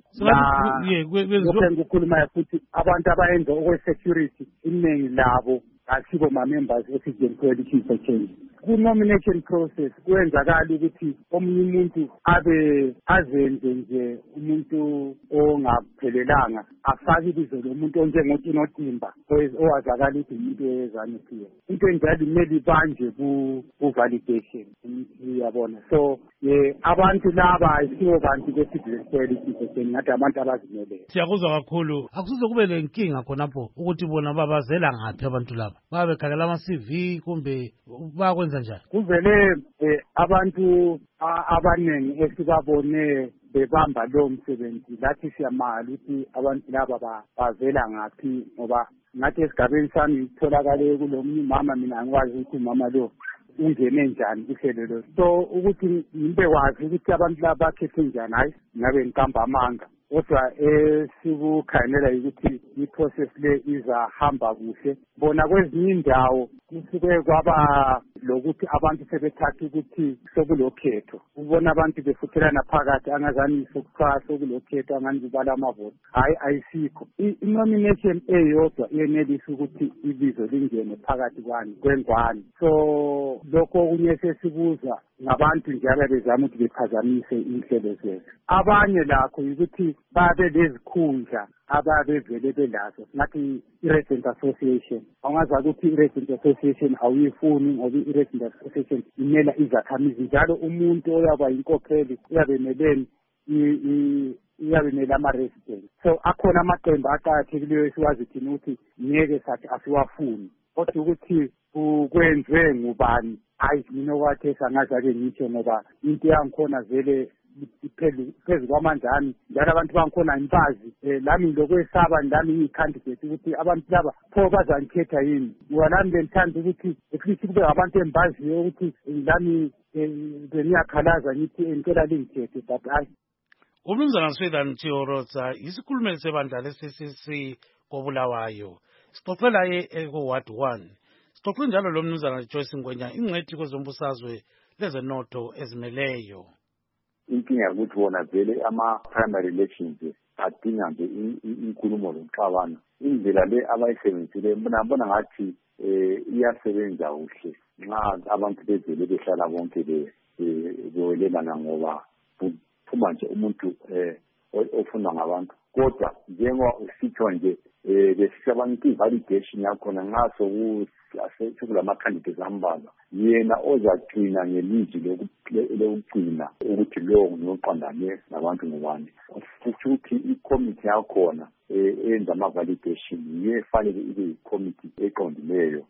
Lokho engikukhulumayo futhi abantu abayenza okwe-security iningi labo asibo ma-members e-Citizens Coalition for Change. Ku-nomination process kwenzakala ukuthi omunye umuntu abe azenze nje umuntu ongaphelelanga afake ibizo lomuntu onjengothi Notimba owazakala ukuthi umuntu we-ZANU-P F. Into enjalo imele ibanje ku-validation, uyabona. So ye abantu laba ayisibo bantu be-Citizens Coalition for Change, ngathi abantu abazimeleyo. Siyakuzwa kakhulu. Akusize kube lenkinga khonapho ukuthi bona babazela ngaphi abantu laba, babe khangela ama-C V kumbe bakwenza njani? Kuvele abantu abaningi esibabone bebamba lowo msebenzi lathi siyamangala ukuthi abantu laba bavela ngaphi ngoba ngathi esigabeni sami tholakale kulomunye umama mina angikwazi ukuthi umama lo ungene njani kuhlelo lo so ukuthi ngibe wazi ukuthi abantu laba bakhethe njani hayi ngabe ngikamba amanga kodwa esikukhangela ukuthi i-process le izahamba kuhle bona kwezinye indawo kusuke kwaba lokuthi abantu sebethatha ukuthi sokulokhetho ubona abantu befuthelana phakathi angazani sokuthiwa sokulokhetho angani kubala amavoti hayi ayisikho i-nomination eyodwa iyenelisa ukuthi ibizo lingene phakathi kwani kwengwane so lokho okunye sesibuza ngabantu njalo bezama ukuthi bephazamise inhlelo zethu abanye lakho ukuthi babe lezikhundla ababevele belazo ngathi i-resident association angaza ukuthi i-resident association awuyifuni ngoba i-resident association imela izakhamizi njalo umuntu oyaba inkokheli uyabe meleni iyabe mele ama-resident so akhona amaqembu aqakathekileyo esiwazi thina ukuthi ngeke sathi asiwafuni kodwa ukuthi kwenziwe ngubani hayi mina okwathi sangaze-ke ngitsho ngoba into yangikhona vele phezu kwamandla ami njalo abantu bangikhona ngibazi um lami ngilokwesaba lami ngiyi-candidate ukuthi abantu laba pho bazangikhetha yini ngoba lami bengithanda ukuthi at least kube ngabantu engibaziyo ukuthi lami bengiyakhalaza ngithi ngicela lingikhethe but hayi umnumzana Swithan Chiorotsa isikhulumeli sebandla le-C C C koBulawayo sixoxela eko-ward one sixoxe njalo lo mnumzana Joyce Ngwenya ingcwethi kwezombusazwe lezenotho ezimeleyo. Inkinga ukuthi wona vele ama-primary elections adinga nje inkulumo zokuxabana indlela le abayisebenzisile bona ngathi um iyasebenza kuhle nxa abantu bevele behlala bonke bewelelana ngoba kuphuma nje umuntu um ofuna ngabantu kodwa njengoba usitsho nje um besisabanga i-validation yakhona nxa sekulama-candidates ambalwa yena ozagcina ngelizwi lokugcina ukuthi lowo ngoqondane nabantu ngubani futhi ukuthi ikomiti yakhona eyenza ama-validation yiyo efanele ibe yikomiti eqondileyo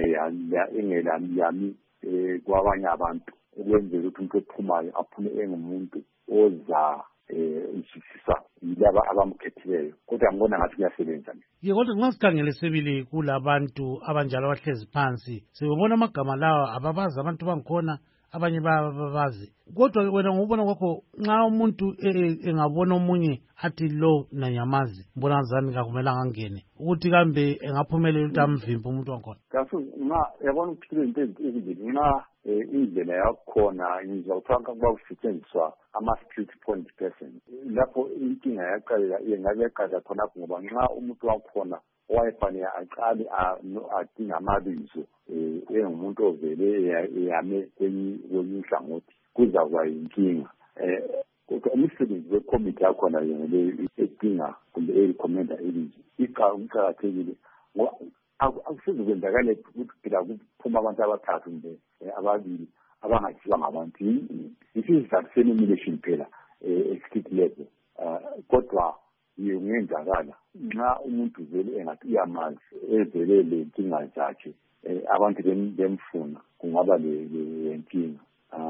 engelayami um kwabanye abantu ukwenzela ukuthi umuntu ophumayo aphume engumuntu oza um usisisa yilaba abamkhethileyo kodwa ngibona ngathi kuyasebenza. Ye kodwa nxa sikhangele sibili kulabantu abanjalo abahlezi phansi sibona amagama lawa ababazi abantu bangikhona abanye bababazi kodwa wena ngubona kwakho nxa umuntu engabona omunye athi lo nanyamazi mbona ngazani kakumelanga angene ukuthi kambe engaphumelela ukuthi amvimbe umuntu wangikhona kaso nxa yabona ukuphila into ezibili nxa indlela yakhona ngizawuthiwa kuba kusetshenziswa ama-street point person lapho inkinga yaqalela yengabe yaqala khonapho ngoba nxa umuntu wakhona owayefanele aqale adinga amabizo um engumuntu ovele eyame kwenye uhlangothi kuzawuba yinkinga um kodwa imisebenzi wekomiti yakhona yonale edinga kumbe erekhomenda ilizwi iqakathekile ngoba akusizi kwenzakale ukuthi phela kuphuma abantu abathathu kumbe ababili abangathiwa ngabantu isizathu se-nomination phela e-state level kodwa kungenzakala nxa umuntu vele engathi uyamazi evele le nkinga zakhe abantu bemfuna kungaba lenkinga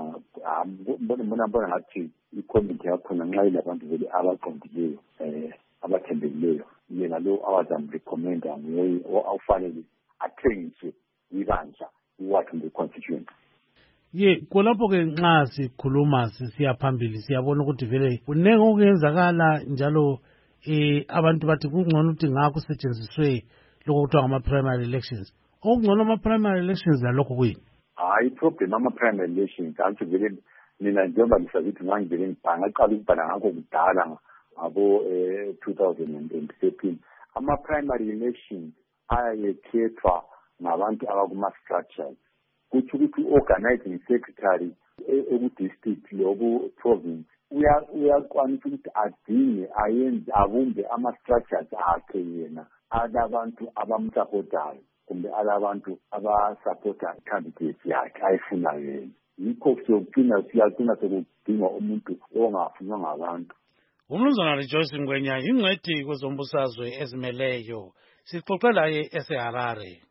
mbona mbona ngathi ikomiti yakhona nxa ilabantu vele abaqondileyo um abathembekileyo yena lo abazamrekhomenda nguye awufanele athengiswe ibandla iward kumbe constituency. Ye khonapho-ke nxa sikhuluma sisiya phambili siyabona ukuthi vele kunenge okuyenzakala njalo eh abantu bathi kungcono ukuthi ngakho kusetshenziswe lokho kuthiwa ngama-primary elections okungcono ama-primary elections lalokho kuyini hayi iproblem ama-primary elections antsho vele mina njengoba ngisakithi ngangivele ngibhala ngaqala ukubhala ngakho kudala ngabo two thousand thirteen ama-primary elections ayayekhethwa ngabantu abakuma-structures kuthi ukuthi u-organizing secretary eku-district loku-province uyakwanisa ukuthi adinge ayenze abumbe ama-structures akhe yena alabantu abamsapotayo kumbe alabantu abasapota candidates yakhe ayifunayo yena yikho siyogcina siyagcina sekudingwa umuntu ongafunwa ngabantu. Umnumzana Joyce Ngwenya ingcwethi kwezombusazwe ezimeleyo sixoxe laye eseHarare.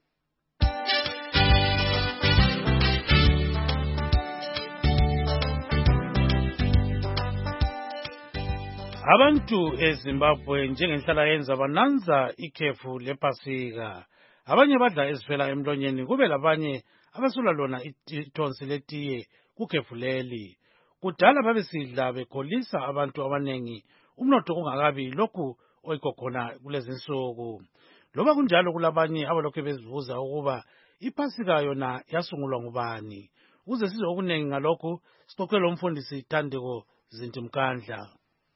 Abantu eZimbabwe njengenhlala yenza bananza ikhefu lepasika. Abanye badla ezifela emlonyeni kube labanye abasula lona ithonsi letiye kukhefu leli. Kudala babesidla bekholisa abantu abanengi umnotho ungakabi lokhu oyikho khona kulezi nsuku. Loba kunjalo kulabanye abalokhu bezibuza ukuba ipasika yona yasungulwa ngubani. Uze sizwe okunengi ngalokhu sixoxe lo mfundisi Thandeko Zintimkandla.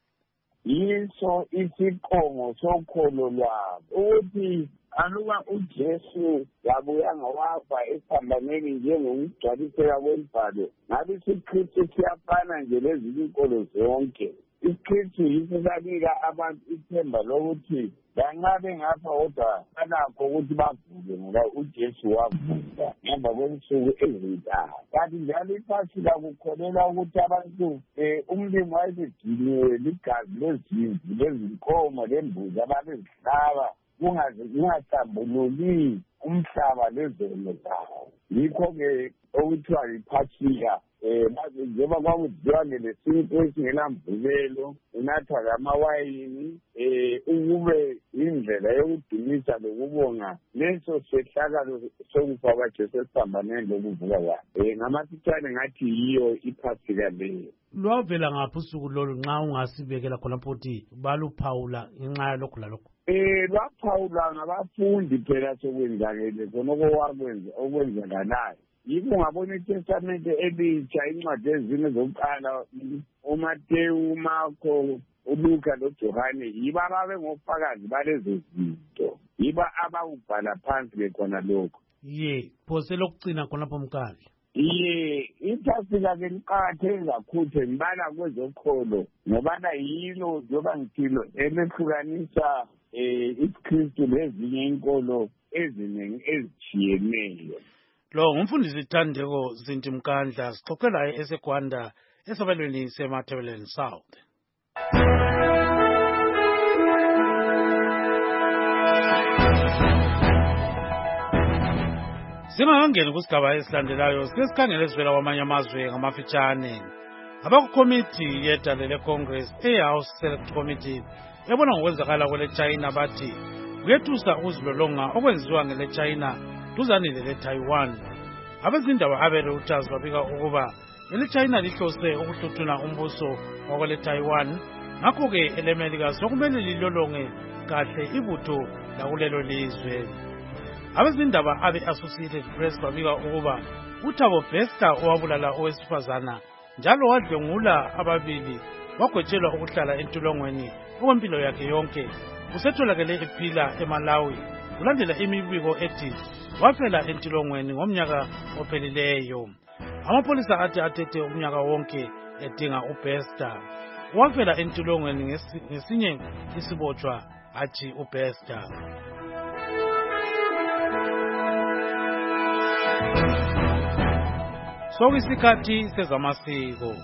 Yiso isiqongo sokholo lwabo ukuthi aluba uJesu yabuyanga wafa esiphambanweni njengokugcwaliseka kwemibhalo, ngabe isiKristu siyafana nje lezinye inkolo zonke. IsiKristu yiso sanika abantu ithemba lokuthi lanxa bengafa kodwa banakho ukuthi bavuke ngoba uJesu wavuka ngemva kwensuku ezintathu. Kanti njalo iPasika kukholelwa ukuthi abantu um umlimi wayesegciniwe ligazi lezimvu lezinkomo lembuzi ababezihlaba kungaze kungahlambululi umhlaba lezono zawo. Yikho-ke okuthiwa yiPasika. Um njengoba kwakudliwa ngelesinkwa esingelamvubelo, unathwa lamawayini, um ukube indlela yokudumisa lokubonga leso sehlakalo sokufa kwaJesu esiphambanweni lokuvuka kwakhe. Um ngamasitshwane ngathi yiyo iPasika leyo. Lwavela ngaphi usuku lolu nxa ungasibekela khonapho ukuthi baluphawula ngenxa yalokhu lalokhu? Um lwaphawula ngabafundi phela sokwenzakele khonoko okwenzakalayo. Yikho ngabona iTestamente elitsha incwadi ezine zokuqala uMateyu, uMarko, uLuka loJohane yiba ababe ngofakazi balezo zinto. Yiba abakubhala phansi bekhona lokho. Ye, phose lokugcina khonapho Mkandla. Ye, iPasika-ke liqakatheke kakhulu ngibala kwezokholo ngobana yilo njengoba ngithilo elehlukanisa um isiKristu lezinye inkolo eziningi ezitshiyeneyo. Lo ngumfundisi Thandeko Zintimkandla sixoxe laye eseGwanda esabelweni seMatabeleland South. Singakangeni kusigaba esilandelayo sesikhangele esivela kwamanye amazwe ngamafitshane. Abakukomiti yedale leCongress e-House Select Committee ebona ngokwenzakala kwele China bathi kuyethusa ukuzilolonga okwenziwa ngele China duzane lele Taiwan. Abezindaba abe-Reuters babika ukuba ele China lihlose ukuhluthuna umbuso wakwele Taiwan, ngakho-ke eleMelika sokumele lilolonge kahle ibutho lakulelo lizwe. Abezindaba abe-Associated Press babika ukuba uThabo Bester owabulala owesifazana njalo wadlwengula ababili wagwetshelwa ukuhlala entolongweni okwempilo yakhe yonke usetholakele ephila eMalawi kulandela imibiko ethi wafela entolongweni ngomnyaka ophelileyo. Amapolisa athi athethe umnyaka wonke edinga uBester. Wafela entolongweni ngesinye isibotshwa athi uBester. Sokuyisikhathi sezamasiko.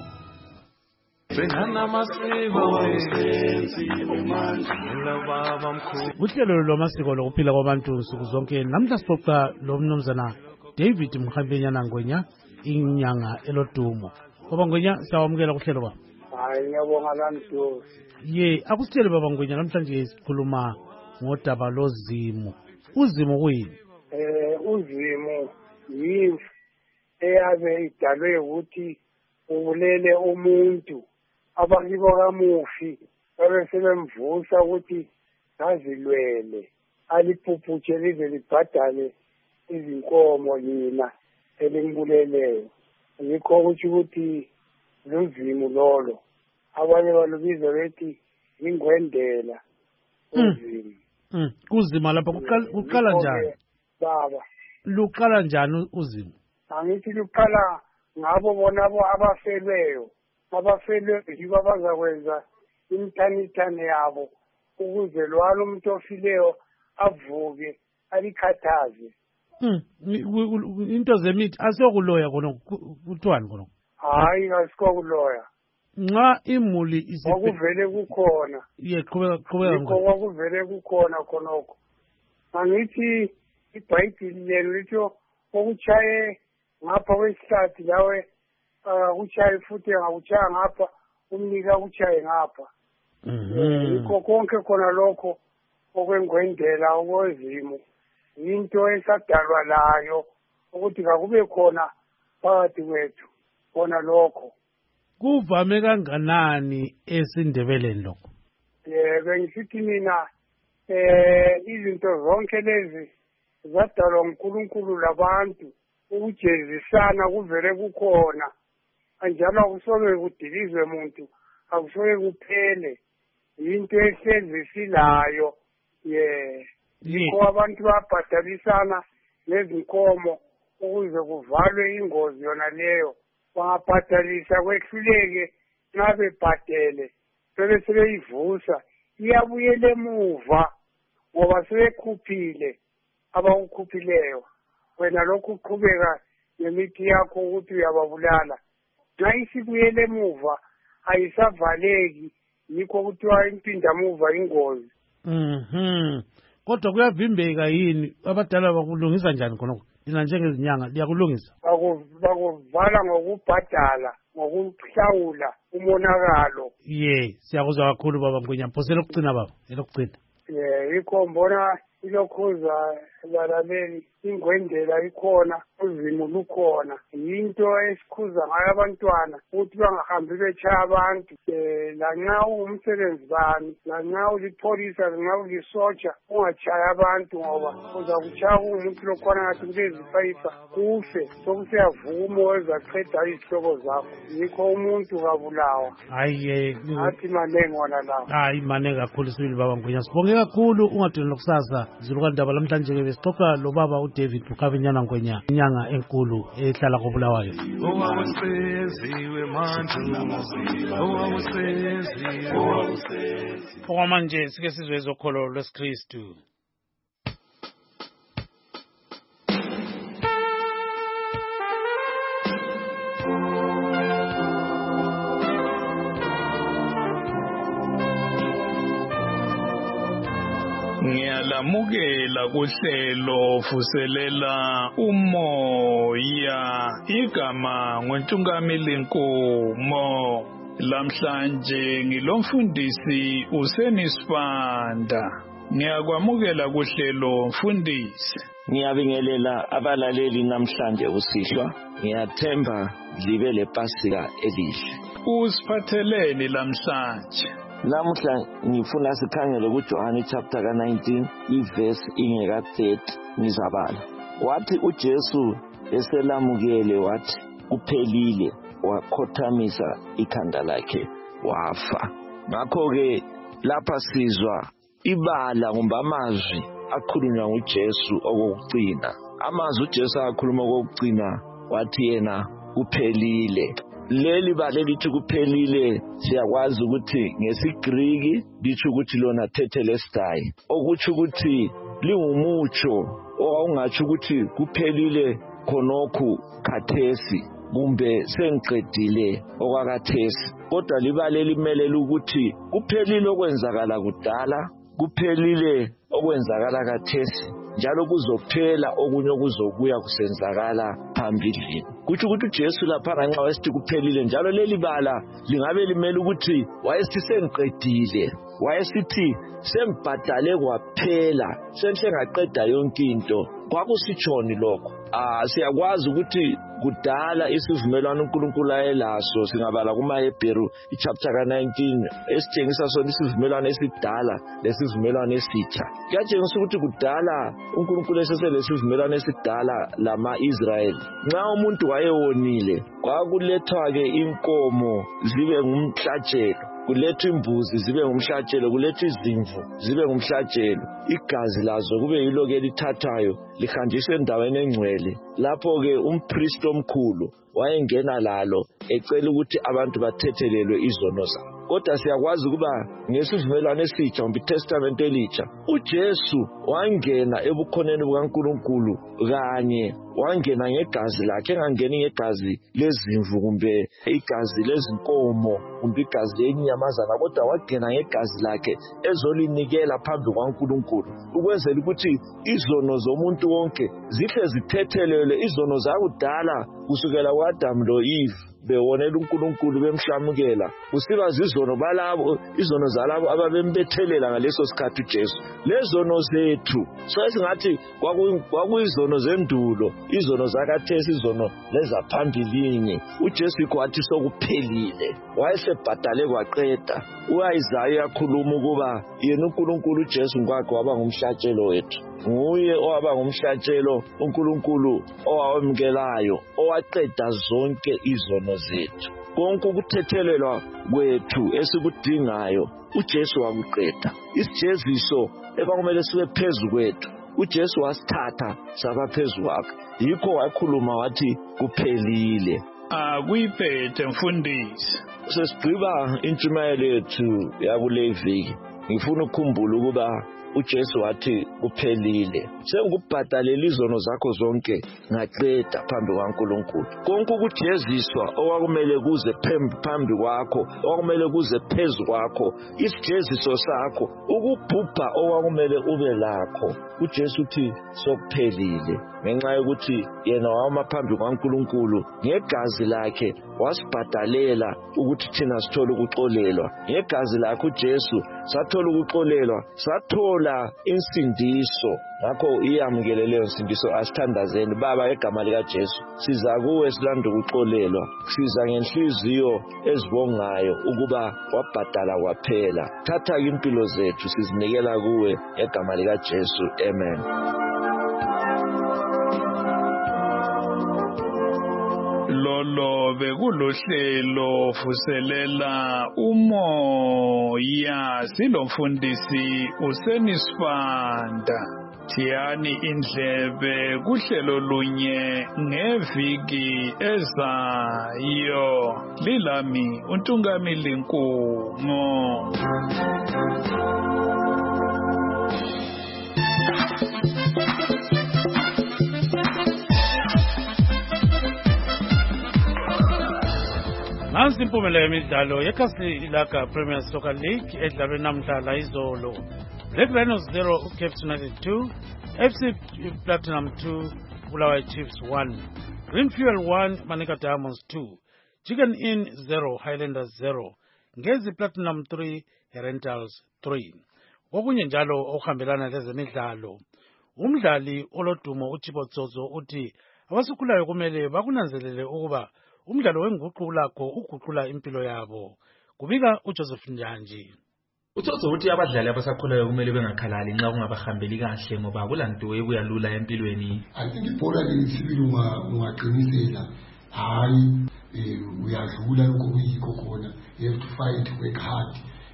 Uhlelo lwamasiko lokuphila kwabantu nsuku zonke namhla sixoxa lo mnumzana David Mkhampenyana Ngwenya inyanga elodumo. Baba Ngwenya siyawamukela kuhlelo baba. Hayi ngiyabonga lantu. Ye, akusitshele baba Ngwenya namhlanje sikhuluma ngodaba lozimu. Uzimu kuyini? Eh uzimu yini eyabe idalwe ukuthi ubulele umuntu abakibo kamufi babe sebemvusa ukuthi ngazilwele aliphuphutshe lize libhadale izinkomo lina elimbuleleyo. Yikho ukuthi ukuthi luzimu lolo abanye balubiza bethi ingwendela uzimu. Mm. Kuzima lapha kuqala njani? Baba. Luqala njani uzimu? Angithi luqala ngabo bona abo abafelweyo. Abafelweyo yibo abazakwenza imithanithane yabo ukuze lwalo umuntu ofileyo avuke alikhathaze. Mm. Into zemithi asiyokuloya khona kuthiwani khona? Hayi asikokuloya. Nxa imuli isi okuvele kukhona. Ye qhubeka qhubeka ngoko okuvele kukhona khonoko. Angithi iBhayibheli lelo litho okuchaye ngapha kwesihlathi lawe uchaye futhi ngawuchaya ngapha umnika uchaye ngapha. yikho konke khona lokho okwengwendela okwezimo into esadalwa layo ukuthi kakube khona phakathi kwethu khona lokho. Kuvame kanganani esindebeleni lokho? Eh bengisithi mina eh izinto zonke lezi zadalwa uNkulunkulu labantu ukujezisana kuvele kukhona anjalo akusoke kudilizwe umuntu akusoke kuphele into ehlezi silayo ye yikho abantu babhadalisana nezinkomo ukuze kuvalwe ingozi yona leyo bangabhadalisa kwehluleke nabe bhadele bese sebeyivusa iyabuyela emuva ngoba sebekhuphile abawukhuphileyo wena lokhu uqhubeka nemithi yakho ukuthi uyababulala nxa isibuyele emuva ayisavaleki yikho kuthiwa impindamuva ingozi. Mhm. Kodwa kuyavimbeka yini abadala bakulungisa njani khonokho? Lina njengezinyanga liyakulungisa? Bakuvala ngokubhadala ngokuhlawula umonakalo. Ye, siyakuzwa kakhulu baba Mgwenya. Phosela ukucina baba, elokugcina. Eh, yikho mbona ilokhuza lalaleli ingwendela ikhona uzimo lukhona into esikhuza ngayo abantwana ukuthi bangahambi betshaya abantu eh lanxa umsebenzi bani lanxa ulipholisa lanxa ulisotsha ungatshaya abantu ngoba uza kuchaya umuntu lokhona ngathi kulezi fayifa kufe sokuseyavumo ezaqeda izihloko zakho yikho umuntu kabulawa. Hayi athi manengi wona lawo. Hayi manengi kakhulu sibili baba Mgwenya. Sibonge kakhulu ungadini lokusasa zilukandaba lamhlanje ke besixoxa lo baba uDavid Bukavinyana Mgwenya inyanga enkulu ehlala koBulawayo. Owaseziwe manje owaseziwe okwamanje sike sizwe ezokholo lwesikristu. Ngiyalamukela kuhlelo vuselela umoya igama ngoNtungamili Nkomo. Lamhlanje ngilomfundisi uSenisibanda. Ngiyakwamukela kuhlelo mfundisi. Ngiyabingelela abalaleli namhlanje usihlwa. Ngiyathemba libe lePasika elihle. Usiphatheleni lamhlanje? Namuhla ngifuna sikhangele kuJohane chapter ka nineteen iverse ingeka thirty ngizabala. Wathi uJesu eselamukele wathi kuphelile wakhothamisa ikhanda lakhe wafa. Ngakho ke lapha sizwa ibala ngomba amazwi akhulunywa nguJesu okugcina. Amazwi uJesu akhuluma okugcina wathi yena kuphelile. Leli bale lithi kuphelile siyakwazi ukuthi ngesiGriki lithi ukuthi lona tetelestai okuthi ukuthi lingumutsho okungathi ukuthi kuphelile khonokho khathesi kumbe sengiqedile okwakathesi kodwa libale limele ukuthi kuphelile okwenzakala kudala kuphelile okwenzakala kathesi njalo kuzophela okunye okuzobuya kusenzakala phambili. Kuthi ukuthi uJesu lapha nxa wasithi kuphelile njalo leli bala lingabe limele ukuthi wayesithi sengiqedile wayesithi sengibhadale kwaphela sengishengaqeda yonke into kwakusitshoni lokho. Ah siyakwazi ukuthi kudala isivumelwano uNkulunkulu ayelaso singabala kumaHebheru ichapter ka nineteen esitshengisa sona isivumelwano esidala lesivumelwano esitsha. Kuyatshengisa ukuthi kudala uNkulunkulu eseselesivumelwano esidala lama-Israyeli nxa umuntu wayewonile kwakulethwa ke inkomo zibe ngumhlatshelo kulethwa imbuzi zibe ngumhlatshelo kulethwa izimvu zibe ngumhlatshelo igazi lazo kube yilo ke lithathayo lihanjiswe endaweni engcwele lapho ke umpriest omkhulu wayengena lalo ecela ukuthi abantu bathethelelwe izono zabo. Kodwa siyakwazi ukuba ngesivumelwano esitsha kumbe iTestament elitsha uJesu wangena ebukhoneni bukaNkulunkulu kanye wangena ngegazi lakhe engangeni ngegazi lezimvu kumbe igazi lezinkomo kumbe igazi lenyamazana kodwa wangena ngegazi lakhe ezolinikela phambi kwaNkulunkulu ukwenzela ukuthi izono zomuntu wonke zihle zithethelelwe izono zakudala kusukela kuAdam lo Eve bewonela uNkulunkulu bemhlamukela usibaza izono balabo izono zalabo ababembethelela ngaleso sikhathi uJesu lezono zethu so esingathi kwakuyizono zendulo izono zakathesi izono lezaphambilini uJesu ikwathi sokuphelile wayesebhadale kwaqeda uIsaiah yakhuluma ukuba yena uNkulunkulu uJesu ngakho waba ngumhlatshelo wethu nguye owaba ngumhlatshelo uNkulunkulu owamukelayo owaqeda zonke izono zethu konke ukuthethelelwa kwethu esikudingayo uJesu wakuqeda isijeziso ebakumele sibe phezulu kwethu uJesu wasithatha saba phezulu kwakhe yikho wakhuluma wathi kuphelile akuyiphethe mfundisi sesigqiba intshumayelo yethu yakule viki ngifuna ukukhumbula ukuba uJesu wathi kuphelile sengubhadalela izono zakho zonke ngaqeda phambi kwaNkulunkulu konke ukujeziswa okwakumele kuze phambi kwakho okwakumele kuze phezulu kwakho isijeziso sakho ukubhubha okwakumele ube lakho uJesu uthi sokuphelile ngenxa yokuthi yena wama phambi kwaNkulunkulu ngegazi lakhe wasibhadalela ukuthi thina sithole ukuxolelwa ngegazi lakhe uJesu sathola ukuxolelwa sathola insindiso ngakho iyamukele leyo nsindiso asithandazeni baba egama lika Jesu siza kuwe silanda ukuxolelwa siza ngenhliziyo ezibongayo ukuba wabhadala kwaphela thatha impilo zethu sizinikela kuwe egama lika Jesu amen. Lolo bekulohlelo vuselela umoya silomfundisi uSenisfanda Thiyani indlebe kuhlelo lunye ngeviki ezayo lilami uNtungamili Nkumo. Nansi impumela yemidlalo yeKasilaka Premier Soccer League edlalwe namhlanje izolo. Black Rhinos zero Cape United two, F C Platinum two, Bulawayo Chiefs one, Green Fuel one, Manika Diamonds two, Chicken Inn zero, Highlanders zero, Ngezi Platinum three, Rentals three. Okunye njalo okuhambelana lezemidlalo. Umdlali olodumo uChibotsozo uthi abasukhulayo kumele bakunanzelele ukuba umdlalo wenguqulakho uguqula impilo yabo. Kubika uJoseph Njanji. Utsotso uthi abadlali abasakhulayo kumele bengakhalali nxa kungabahambeli kahle ngoba akulanto ekuyalula empilweni. I think ibhola lesibili ungaqinisela hayi uyadlula lokho kuyikho khona. You have to fight, work hard.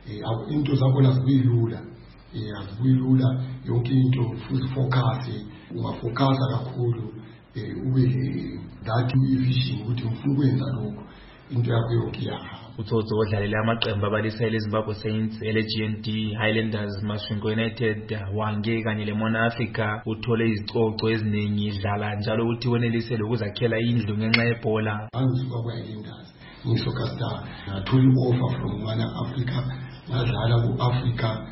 Into zakho lazibuyilula. Azibuyilula yonke into full focus ungafocusa kakhulu ube that vision ukuthi ufuna ukwenza lokho into yakho yonke yaha. Utsotso odlalela amaqembu abalisele eZimbabwe Saints, L G N D, Highlanders, Masvingo United, Wange kanye leMona Africa uthole izicoco eziningi idlala njalo uthi wenelisele ukuzakhela indlu ngenxa yebhola. Angisuka kwa Highlanders ngisoccer star ngatholi offer from Mana Africa ngadlala ku-Africa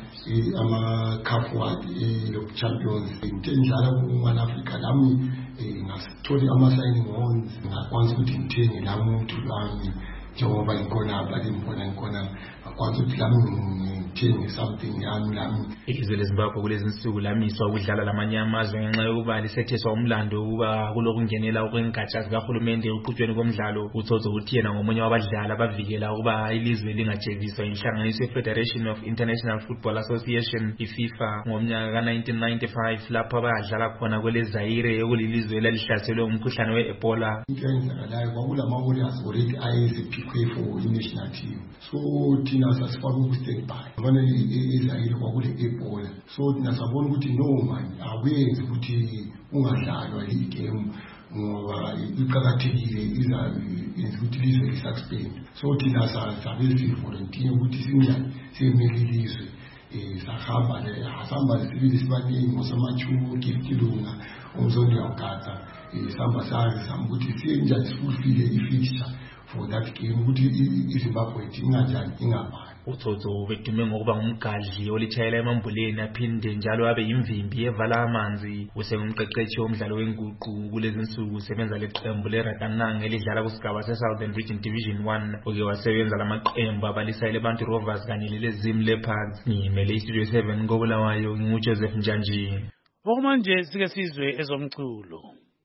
ama CAF World Champions ngidlala ku-Mana Africa lami ngasithole ama-signing on ngakwanisa ukuthi ngithenge lami umuntu lami njengoba ngikhona abali ngibona ngikhona akwazi ukuthi lami ngithenge something yami lami. Ilizwe leZimbabwe kulezi insuku lamiswa ukudlala lamanye amazwe ngenxa yokuba lisetheswa umlando ukuba kulokungenela okwengatsha zikahulumende uqhutshweni komdlalo. Utsotso uthi yena ngomunye wabadlali abavikela ukuba ilizwe lingajeviswa inhlanganiso ye-Federation of International Football Association i-FIFA ngomnyaka ka nineteen ninety-five lapho abadlala khona kwele Zaire ekulilizwe elalihlaselwe umkhuhlane we-Ebola. Into eyenzakalayo kwakulama warriors already ayeziphikhwe for i-national team. So thina sasifaka uku-standby kufanele eZaire kwakule Ebola. So thina sabona ukuthi no man akuyenzi ukuthi ungadlalwa le game ngoba iqakathekile izayenza ukuthi ilizwe lisuspend. So thina sabe sivolunteer ukuthi sinjani siyemele ilizwe sahamba sahamba sibili sibaningi ngosamachumo Kilunga umzondo yakugada sihamba sazi sami ukuthi siyenjani sifulfile i-fixture for that game ukuthi iZimbabwe ingajani ingabani. utsotso bedume ngokuba ngumgadli olitshayela emambuleni aphinde njalo abe yimvimbi evala amanzi. Usengumqeqeshi womdlalo wenguqu kulezi insuku usebenza leqembu leRakanang elidlala kusigaba se-Southern Region Division one. Uke wasebenza lamaqembu abalisa eleBantu Rovers kanye leleZim Leopards. Ngimele iStudio seven koBulawayo nginguJoseph Njanji. Okumanje sike sizwe ezomculo.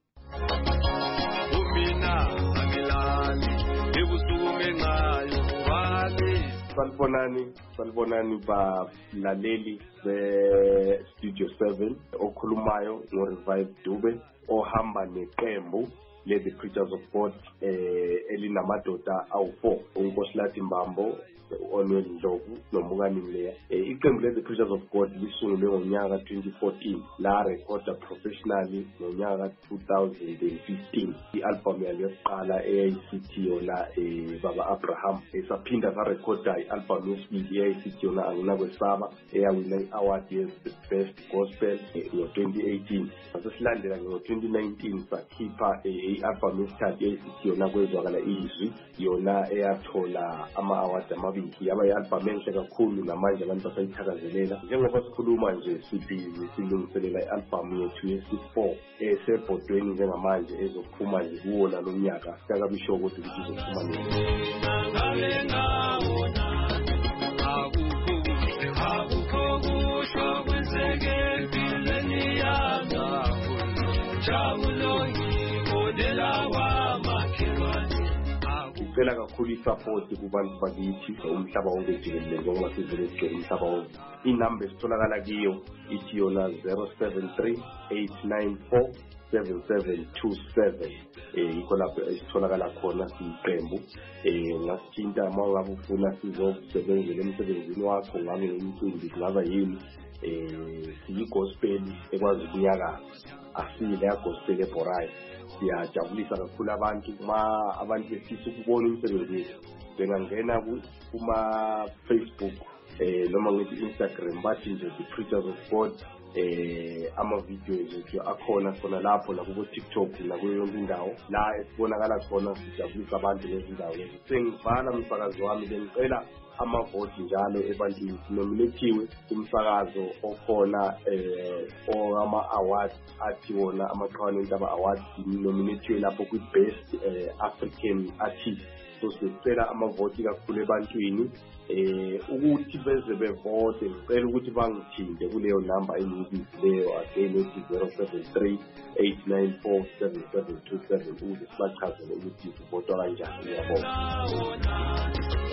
Salibonani, salibonani balaleli be-Studio seven okhulumayo ngoRevive Dube ohamba neqembu le-The Preachers of God eh elinamadoda awu-four uNkosilathi Mbambo, Onwell Ndlovu noMbukani Mleya. Iqembu le-The Preachers of God lisungulwe ngonyaka twenty fourteen la recorda professionally ngonyaka two thousand fifteen. I-album yalo yokuqala eyayisithi yona Baba Abraham esaphinda sarecorda i-album yesibili eyayisithi yona Anginakwesaba eyawina i-award ye-Best Gospel ngo-twenty eighteen. Sasilandela ngo-twenty nineteen sakhipha i-album yesithathu eyayisithi yona Kwezwakala Izwi, yona eyathola ama-awards amabili. Yaba i-album enhle kakhulu namanje abantu basayithakazelela. Njengoba sikhuluma nje sibhizi silungiselela i-album yethu yesi-four esebhodweni njengamanje ezophuma nje kuwo nalo nyaka. Siyakabisho ukuthi ukuthi izophuma nini. Ngicela kakhulu i-support kubantu bakithi umhlaba wonke jikelele ngoba sizele sigcwele umhlaba wonke. Inamba esitholakala kiyo ithi yona zero seven three eight nine four seven seven two seven. Eh yikho lapho esitholakala khona siqembu. Eh ngasithinta uma ngabe ufuna sizosebenzela emsebenzini wakho ngabe ngumcimbi ngaba yini eh siyi-gospel ekwazi ukunyakaza. Asile ya gospel ebhorayo. Siyajabulisa kakhulu abantu uma abantu befisa ukubona umsebenzi wethu bengangena kuma Facebook eh noma ngithi Instagram bathi nje The Preachers of God eh ama videos ethu akhona khona lapho la ku TikTok na kuyo yonke indawo la esibonakala khona sijabulisa abantu lezindawo. Sengivala umsakazo wami bengicela amavoti njalo ebantwini nominathiwe umsakazo okhona eh owama awards athi wona amaqhawe entaba awards nominathiwe lapho ku best eh, African artist. So sicela amavoti kakhulu ebantwini eh ukuthi beze bevote. Ngicela ukuthi bangithinte kuleyo number engiyibizileyo again ethi zero seven three eight nine four seven seven two seven ukuze sibachazele ukuthi ivotwa kanjani. Ngiyabonga.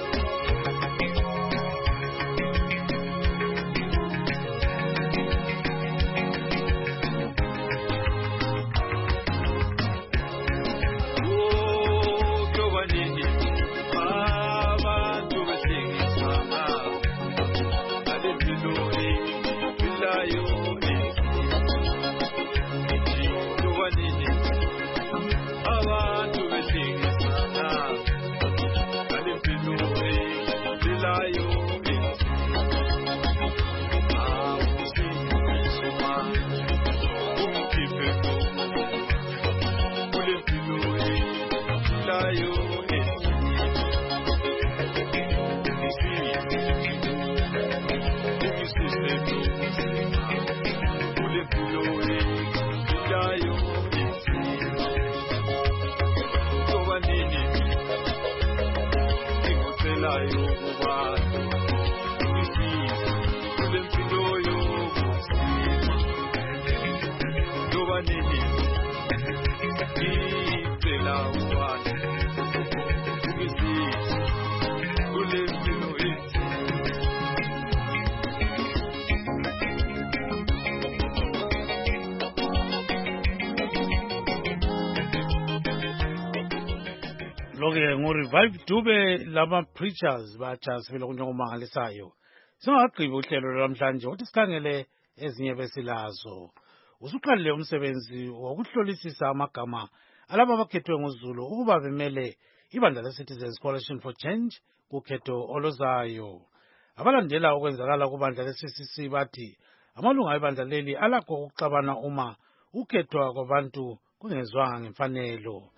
Loke ngoRevive Dube lama preachers batsha sivela kunjengomangalisayo. Singaqhibi uhlelo lwamhlanje uthi sikhangele ezinye besilazo. Usuqalile umsebenzi wokuhlolisisa amagama alabo abakhethwe ngoZulu ukuba bemele ibandla leCitizens Coalition for Change kukhetho olozayo. Abalandela okwenzakala kubandla le-C C C bathi amalunga ebandla leli alakho ukuxabana uma ukhethwa kwabantu kungezwanga ngemfanelo.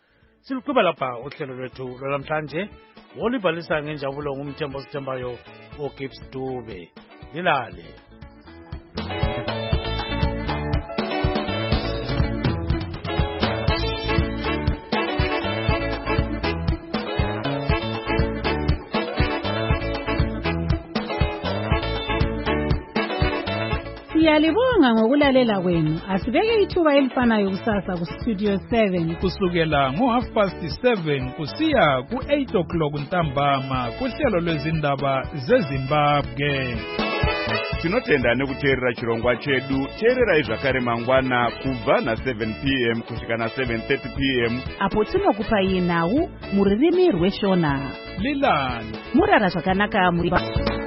siluqhuba lapha uhlelo lwethu lwalamhlanje olibhalisa ngenjabulo ngumthembo sithembayo oGibbs Dube. Lilale. Siyalibonga ngokulalela kwenu. Asibeke ithuba elifanayo kusasa ku Studio seven kusukela ngo half past seven kusiya ku eight o'clock ntambama kuhlelo lwezindaba zeZimbabwe. Tinotenda nekuteerera chirongwa chedu. Teererai zvakare mangwana kubva na seven p m kusvika na seven thirty p m apo tinokupai nhau muririmi rweshona. Lilani Murara zvakanaka muri